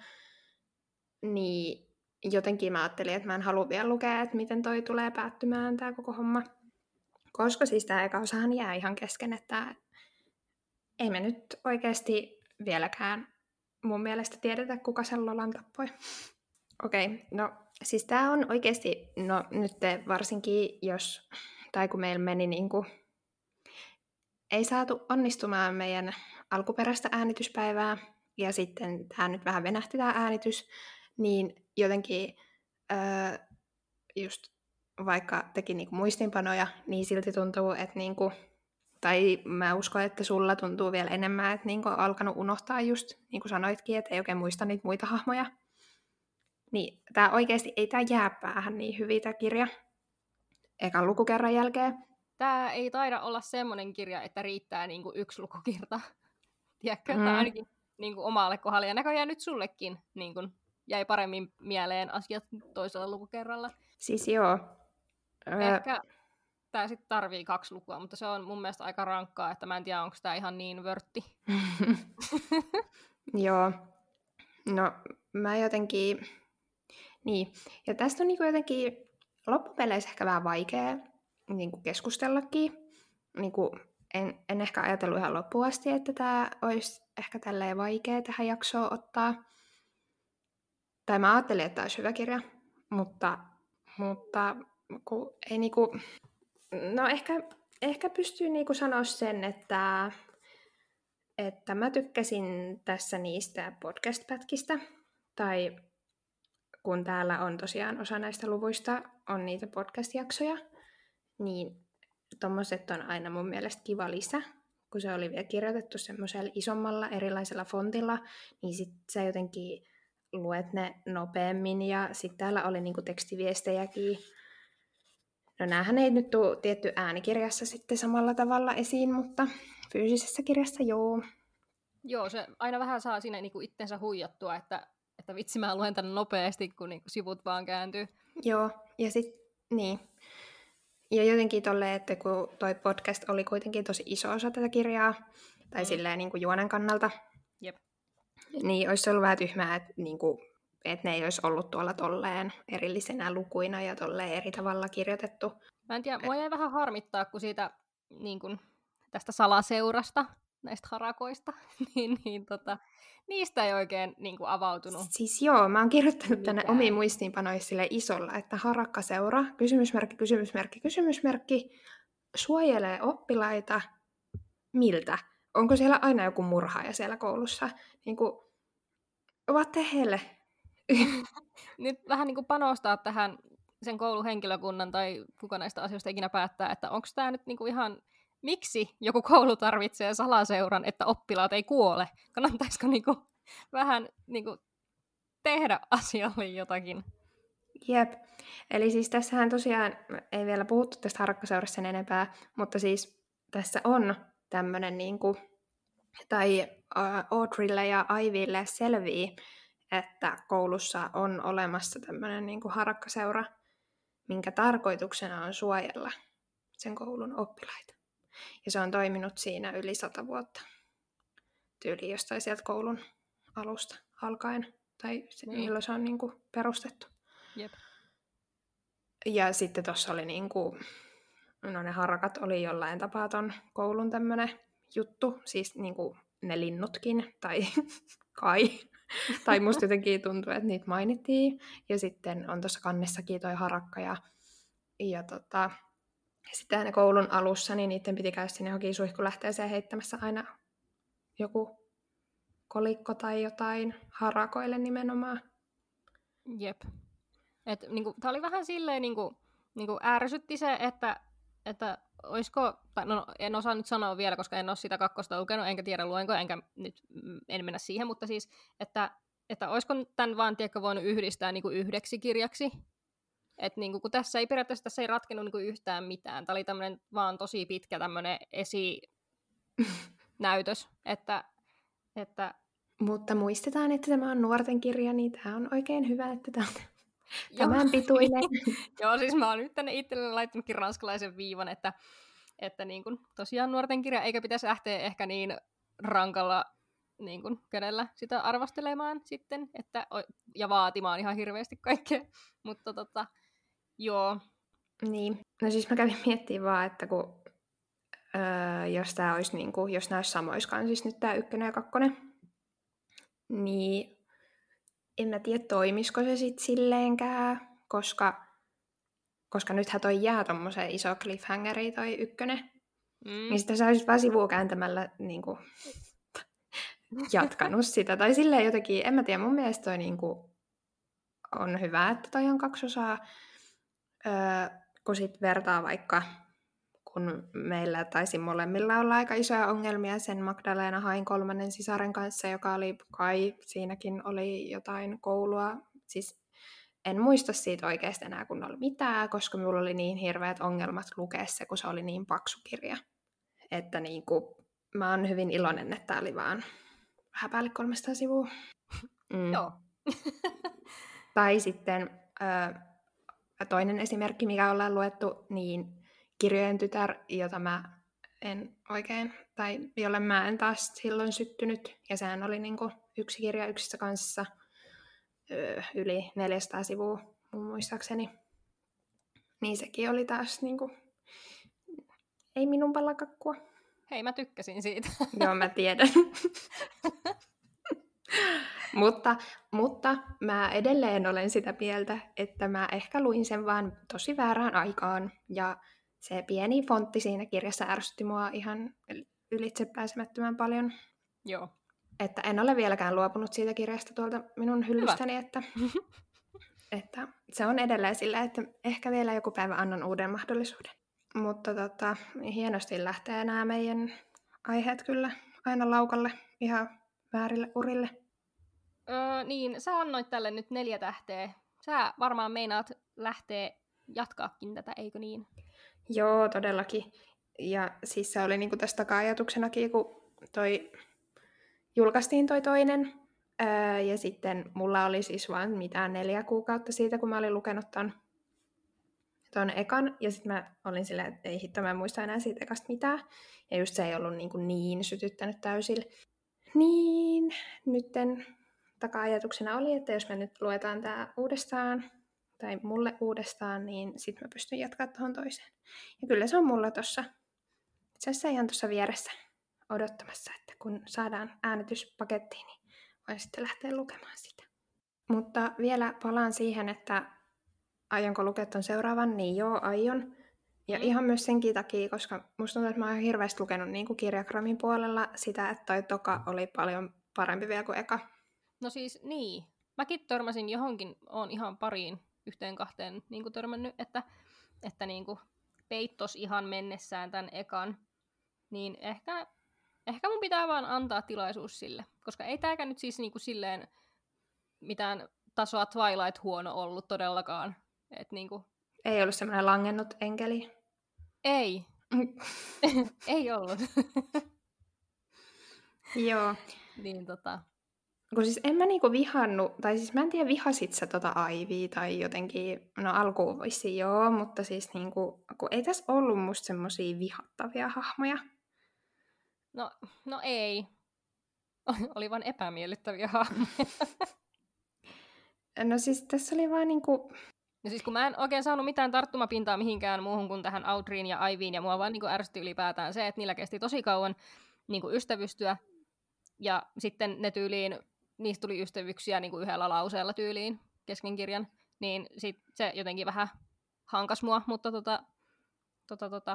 Niin jotenkin mä ajattelin, että mä en halua vielä lukea, että miten toi tulee päättymään tää koko homma. Koska siis tää eka osahan jää ihan kesken, että ei me nyt oikeasti vieläkään mun mielestä tiedetä, kuka sen Lolan tappoi. Okei, okay, no siis tää on oikeasti, no nyt varsinkin jos, tai kun meillä meni niinku, ei saatu onnistumaan meidän alkuperäistä äänityspäivää, ja sitten tää nyt vähän venähti tää äänitys, niin jotenkin öö, just vaikka teki niinku muistinpanoja, niin silti tuntuu, että niinku, tai mä uskon, että sulla tuntuu vielä enemmän, että niinku on alkanut unohtaa just, niin kuin sanoitkin, että ei oikein muista niitä muita hahmoja. Niin tää oikeesti ei tää jää päähän niin hyvin tää kirja ekan lukukerran jälkeen. Tää ei taida olla semmoinen kirja, että riittää niinku yksi lukukerta. Tiedätkö? Mm. Tai ainakin niinku omalle kohdalle. Ja näköjään nyt sullekin niinku, jäi paremmin mieleen asiat toisella lukukerralla. Siis joo. Ehkä tää sitten tarvii kaksi lukua, mutta se on mun mielestä aika rankkaa, että mä en tiedä, onko tää ihan niin vörtti. Joo. No mä jotenkin... Niin. Ja tästä on niinku jotenkin loppupeleissä ehkä vähän vaikea niinku keskustellakin. Niinku en, en ehkä ajatellut ihan loppuun asti, että tämä olisi ehkä tälleen vaikea tähän jaksoon ottaa. Tai mä ajattelin, että tämä olisi hyvä kirja, mutta, mutta kun ei niinku... No ehkä, ehkä pystyy niinku sanoa sen, että, että mä tykkäsin tässä niistä podcast-pätkistä. Tai kun täällä on tosiaan osa näistä luvuista, on niitä podcast-jaksoja, niin tommoset on aina mun mielestä kiva lisä. Kun se oli vielä kirjoitettu semmoisella isommalla erilaisella fontilla, niin sit sä jotenkin luet ne nopeammin, ja sitten täällä oli niinku tekstiviestejäkin. No näähän ei nyt tule tietty äänikirjassa sitten samalla tavalla esiin, mutta fyysisessä kirjassa joo. Joo, se aina vähän saa siinä niinku itsensä huijattua, että, että vitsi mä luen tänne nopeasti, kun niinku sivut vaan kääntyy. Joo, ja sitten niin. Ja jotenkin tolleen, että kun toi podcast oli kuitenkin tosi iso osa tätä kirjaa, tai mm. silleen niin kuin juonen kannalta, Jep. niin olisi ollut vähän tyhmää, että, niin kuin, että ne ei olisi ollut tuolla tolleen erillisenä lukuina ja tolleen eri tavalla kirjoitettu. Mä en tiedä, mua jäi vähän harmittaa, kun siitä niin kun, tästä salaseurasta, näistä harakoista, niin, niin tota, niistä ei oikein niin kuin avautunut. Siis joo, mä oon kirjoittanut tänne Mikään. omiin muistiinpanoihin sille isolla, että harakkaseura, kysymysmerkki, kysymysmerkki, kysymysmerkki, suojelee oppilaita miltä? Onko siellä aina joku murhaaja siellä koulussa? Niin kuin, what the hell? Nyt vähän niin kuin panostaa tähän sen kouluhenkilökunnan tai kuka näistä asioista ikinä päättää, että onko tämä nyt niin kuin ihan, miksi joku koulu tarvitsee salaseuran, että oppilaat ei kuole? Kannattaisiko niin kuin vähän niin kuin tehdä asialle jotakin? Jep. Eli siis tässähän tosiaan, ei vielä puhuttu tästä harakkaseurasta sen enempää, mutta siis tässä on tämmöinen, niin kuin, tai uh, Audreylle ja Ivylle selvii, että koulussa on olemassa tämmöinen niin kuin harakkaseura, minkä tarkoituksena on suojella sen koulun oppilaita. Ja se on toiminut siinä yli sata vuotta. Tyyli jostain sieltä koulun alusta alkaen, tai se, Niin. milloin se on niin kuin perustettu. Jep. Ja sitten tuossa oli niin kuin, no ne harakat oli jollain tapaa ton koulun tämmönen juttu, siis niin kuin ne linnutkin, tai kai. Tai musta jotenkin tuntuu, että niitä mainittiin. Ja sitten on tuossa kannessakin toi harakka. Ja, ja tota, sitten aina koulun alussa, niin niiden piti käydä sinne johonkin suihkulähteeseen heittämässä aina joku kolikko tai jotain harakoille nimenomaan. Jep. Et, niinku, tää oli vähän silleen, niinku, niinku ärsytti se, että, että oisko, tai no, en osaa nyt sanoa vielä, koska en ole sitä kakkosta lukenut, enkä tiedä luenko, enkä nyt en mennä siihen, mutta siis, että, että oisko tämän vaan tiedätkö, voinut yhdistää niinku yhdeksi kirjaksi. Että niinku, kun tässä ei periaatteessa tässä ei ratkennut niinku yhtään mitään. Tämä oli tämmöinen vaan tosi pitkä tämmöinen esinäytös, että, että Mutta muistetaan, että tämä on nuorten kirja, niin tämä on oikein hyvä, että tämä on tämän pituinen. Joo, siis mä oon nyt tänne itselleni laittanutkin ranskalaisen viivan, että, että niin kun, tosiaan nuorten kirja, eikä pitäisi lähteä ehkä niin rankalla niin kun, kädellä sitä arvostelemaan sitten, että, ja vaatimaan ihan hirveästi kaikkea, mutta tota, joo. Niin, no siis mä kävin miettimään vaan, että kun, öö, jos tää olisi niin kuin, jos nää olisi samoiskaan, siis nyt tää ykkönen ja kakkonen, niin en mä tiedä, toimisiko se sitten silleenkään, koska, koska nythän toi jää tommoseen iso cliffhangeri toi ykkönen. Mm. Niin sitten sä olisit vaan sivua kääntämällä niin kuin, jatkanut sitä. Tai silleen jotenkin, en mä tiedä, mun mielestä toi niin kuin, on hyvä, että toi on kaksi osaa. Öö, kun sit vertaa vaikka, kun meillä taisi molemmilla olla aika isoja ongelmia sen Magdalena Hain kolmannen sisaren kanssa, joka oli kai, siinäkin oli jotain koulua. Siis en muista siitä oikeasti enää kunnolla mitään, koska minulla oli niin hirveät ongelmat lukea se, kun se oli niin paksu kirja. Että niin kuin, mä oon hyvin iloinen, että tämä oli vaan vähän päälle kolmesataa sivua. Mm. Joo. Tai sitten ö, toinen esimerkki, mikä ollaan luettu, niin Kirjojen tytär, jota mä en oikein, tai jolle mä en taas silloin syttynyt, ja sehän oli niinku yksi kirja yksissä kanssa ö, yli neljäsataa sivua mun muistaakseni. Niin sekin oli taas niinku, ei minun pallakakkua. Hei, mä tykkäsin siitä. Joo, mä tiedän. mutta, mutta mä edelleen olen sitä mieltä, että mä ehkä luin sen vaan tosi väärään aikaan, ja se pieni fontti siinä kirjassa ärsytti mua ihan ylitsepääsemättömän paljon. Joo. Että en ole vieläkään luopunut siitä kirjasta tuolta minun hyllystäni, että, että se on edelleen sillä, että ehkä vielä joku päivä annan uuden mahdollisuuden. Mutta tota, hienosti lähtee nämä meidän aiheet kyllä aina laukalle ihan väärille urille. Öö, niin, sä annoit tälle nyt neljä tähteä. Sä varmaan meinaat lähteä jatkaakin tätä, eikö niin? Joo, todellakin. Ja siis se oli niinku tästä ajatuksenakin, kun toi julkaistiin toi toinen. Öö, ja sitten mulla oli siis vain mitään neljä kuukautta siitä, kun mä olin lukenut ton, ton ekan. Ja sitten mä olin silleen, että ei hitto, mä en muista enää siitä ekasta mitään. Ja just se ei ollut niinku niin sytyttänyt täysillä. Niin, nytten taka-ajatuksena oli, että jos me nyt luetaan tää uudestaan, tai mulle uudestaan, niin sit mä pystyn jatkaa tuohon toiseen. Ja kyllä se on mulla tossa, itse asiassa ihan tuossa vieressä odottamassa, että kun saadaan äänityspakettiin, niin voin sitten lähteä lukemaan sitä. Mutta vielä palaan siihen, että aionko lukea ton seuraavan, niin joo, aion. Ja mm. ihan myös senkin takia, koska musta tuntuu, että mä oon hirveästi lukenut niin kuin kirjakramin puolella sitä, että toi toka oli paljon parempi vielä kuin eka. No siis niin. Mäkin törmäsin johonkin, oon ihan pariin, yhteen kahteen niin kuin törmännyt, että, että niin kuin peittos ihan mennessään tämän ekan. Niin ehkä, ehkä mun pitää vaan antaa tilaisuus sille. Koska ei tääkään nyt siis niin kuin silleen mitään tasoa Twilight huono ollut todellakaan. Et niin kuin... Ei ollut semmoinen langennut enkeli? Ei. Ei ollut. Joo. Niin tota... Kun siis en mä niinku vihannut, tai siis mä en tiedä vihasit sä tota Aivia tai jotenkin, no alkuun vissiin joo, mutta siis niinku, kun ei tässä ollut musta semmosia vihattavia hahmoja. No, no ei. Oli vaan epämiellyttäviä hahmoja. No siis tässä oli vaan niinku... No siis kun mä en oikein saanut mitään tarttumapintaa mihinkään muuhun kuin tähän Audreen ja Iviin, ja mua vaan niinku ärsytti ylipäätään se, että niillä kesti tosi kauan niinku ystävystyä, ja sitten ne tyyliin, niistä tuli ystävyksiä niinku yhdellä lauseella tyyliin kesken kirjan, niin sit se jotenkin vähän hankas mua, mutta tota, tota, tota,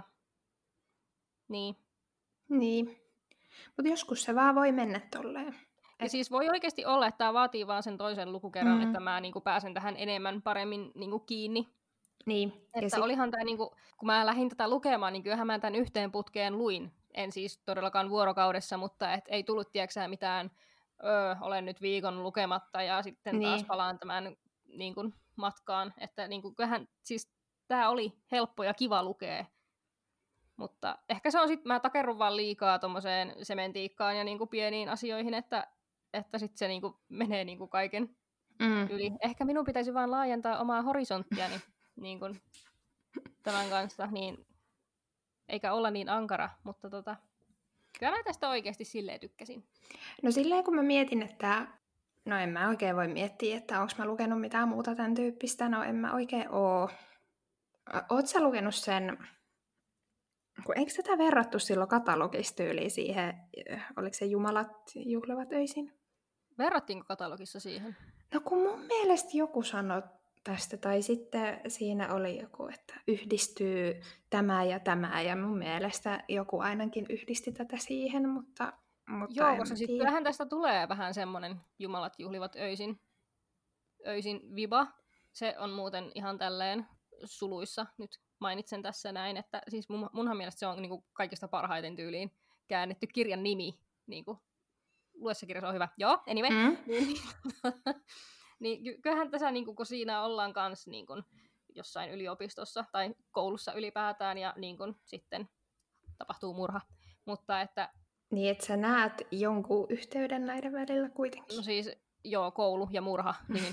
niin. Niin, mutta joskus se vaan voi mennä tolleen. Ja siis voi oikeasti olla, että tämä vaatii vaan sen toisen lukukerran, mm. että mä niinku pääsen tähän enemmän paremmin niinku kiinni. Niin. Että sit... olihan tämä, niinku, kun mä lähdin tätä lukemaan, niin kyllähän mä tämän yhteen putkeen luin. En siis todellakaan vuorokaudessa, mutta et ei tullut tieksää mitään, öö, olen nyt viikon lukematta ja sitten niin. taas palaan tämän niinku, matkaan. Että niinku, kyllähän siis tämä oli helppo ja kiva lukea. Mutta ehkä se on sitten, mä takerrun vaan liikaa tommoseen sementiikkaan ja niinku pieniin asioihin, että, että sitten se niinku menee niinku kaiken mm. yli. Ehkä minun pitäisi vaan laajentaa omaa horisonttiani niinku tämän kanssa, niin, eikä olla niin ankara, mutta tota, kyllä mä tästä oikeasti silleen tykkäsin. No silleen kun mä mietin, että no en mä oikein voi miettiä, että onko mä lukenut mitään muuta tämän tyyppistä, no en mä oikein oo. Oot sä lukenut sen... Kun eikö tätä verrattu silloin katalogistyyliin siihen, oliko se Jumalat juhlivat öisin? Verrattiinko katalogissa siihen? No kun mun mielestä joku sanoi tästä, tai sitten siinä oli joku, että yhdistyy tämä ja tämä, ja mun mielestä joku ainakin yhdisti tätä siihen, mutta, mutta joo, koska sitten kyllähän tästä tulee vähän semmoinen Jumalat juhlivat öisin, öisin viba. Se on muuten ihan tälleen suluissa nyt. Mainitsen tässä näin, että siis mun, munhan mielestä se on niin kuin kaikista parhaiten tyyliin käännetty kirjan nimi. Niin kuin, luessa kirjassa on hyvä. Joo, anyway. Mm. Niin, niin, kyllähän tässä, niin kuin, kun siinä ollaan kanssa niin kuin, jossain yliopistossa tai koulussa ylipäätään ja niin kuin, sitten tapahtuu murha. Mutta että... Niin, että sä näet jonkun yhteyden näiden välillä kuitenkin. No siis... Joo, koulu ja murha, niin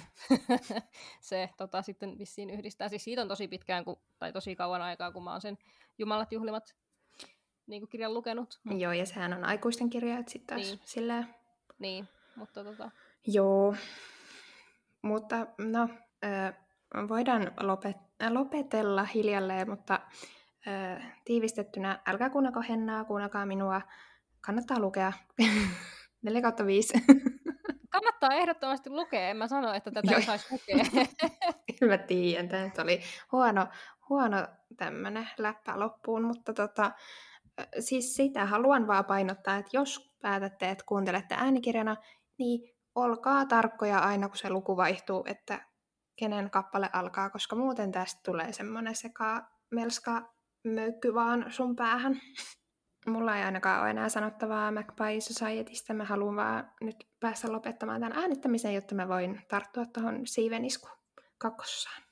se tota, sitten vissiin yhdistää. Siis siitä on tosi pitkään, kun, tai tosi kauan aikaa, kun mä oon sen Jumalat juhlivat niin kuin kirjan lukenut. Joo, ja sehän on aikuisten kirja, että sitten taas niin. silleen... Niin, mutta tota... Joo, mutta no, voidaan lopet- lopetella hiljalleen, mutta tiivistettynä, älkää kuunnako Hennaa, kuunnakaa minua, kannattaa lukea neljä kautta viisi. Kannattaa ehdottomasti lukea, en mä sano, että tätä ei saisi lukea. Kyllä mä tiedän, tämä nyt oli huono, huono tämmönen läppä loppuun, mutta tota, siis sitä haluan vaan painottaa, että jos päätätte, että kuuntelette äänikirjana, niin olkaa tarkkoja aina, kun se luku vaihtuu, että kenen kappale alkaa, koska muuten tästä tulee semmoinen seka melska möykky vaan sun päähän. Mulla ei ainakaan ole enää sanottavaa Magpie Societystä. Mä haluan vaan nyt päästä lopettamaan tämän äänittämisen, jotta mä voin tarttua tuohon Siivenisku kakkososaan.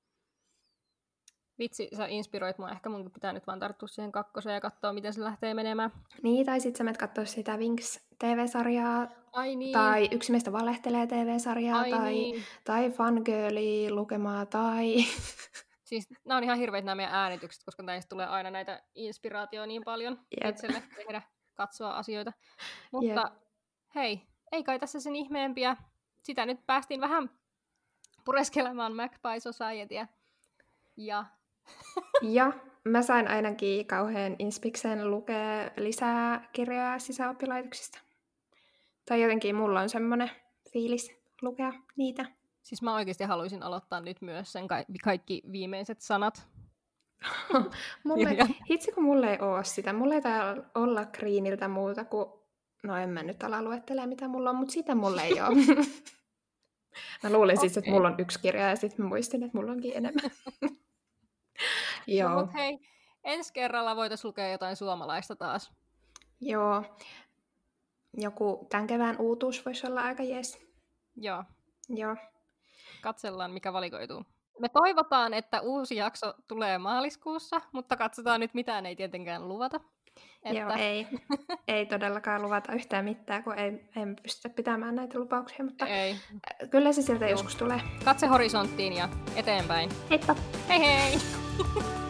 Vitsi, sä inspiroit mua. Ehkä munkin pitää nyt vaan tarttua siihen kakkoseen ja katsoa, miten se lähtee menemään. Niin, tai sit sä menet katsoa sitä Winx-T V-sarjaa. Ai niin. Tai Yksi meistä valehtelee T V-sarjaa. Ai tai, niin. tai Fangirlia lukemaa. Tai... Siis nämä on ihan hirveitä nämä meidän äänitykset, koska näistä tulee aina näitä inspiraatioita niin paljon Jep. itselle tehdä, katsoa asioita. Mutta Jep. hei, ei kai tässä sen ihmeempiä. Sitä nyt päästiin vähän pureskelemaan Magpie Societyä. Ja... ja mä sain ainakin kauhean inspiksen lukea lisää kirjoja sisäoppilaitoksista. Tai jotenkin mulla on semmoinen fiilis lukea niitä. Siis mä oikeasti haluaisin aloittaa nyt myös sen ka- kaikki viimeiset sanat. mulle, hitsi kun mulla ei oo sitä. Mulla ei täällä olla Greeniltä muuta kuin... No en mä nyt ala luettelemaan mitä mulla on, mutta sitä mulla ei oo. Mä luulin okay. siis, että mulla on yksi kirja ja sitten mä muistin, että mulla onkin enemmän. Joo. No, mut hei, ensi kerralla voitaisiin lukea jotain suomalaista taas. Joo. Joku tämän kevään uutuus voisi olla aika jees. Joo. Joo. Katsellaan, mikä valikoituu. Me toivotaan, että uusi jakso tulee maaliskuussa, mutta katsotaan nyt, mitään ei tietenkään luvata. Että... Joo, ei. Ei todellakaan luvata yhtään mitään, kun ei, ei pystytä pitämään näitä lupauksia, mutta ei. Kyllä se sieltä joskus tulee. Katse horisonttiin ja eteenpäin. Heippa! Hei hei!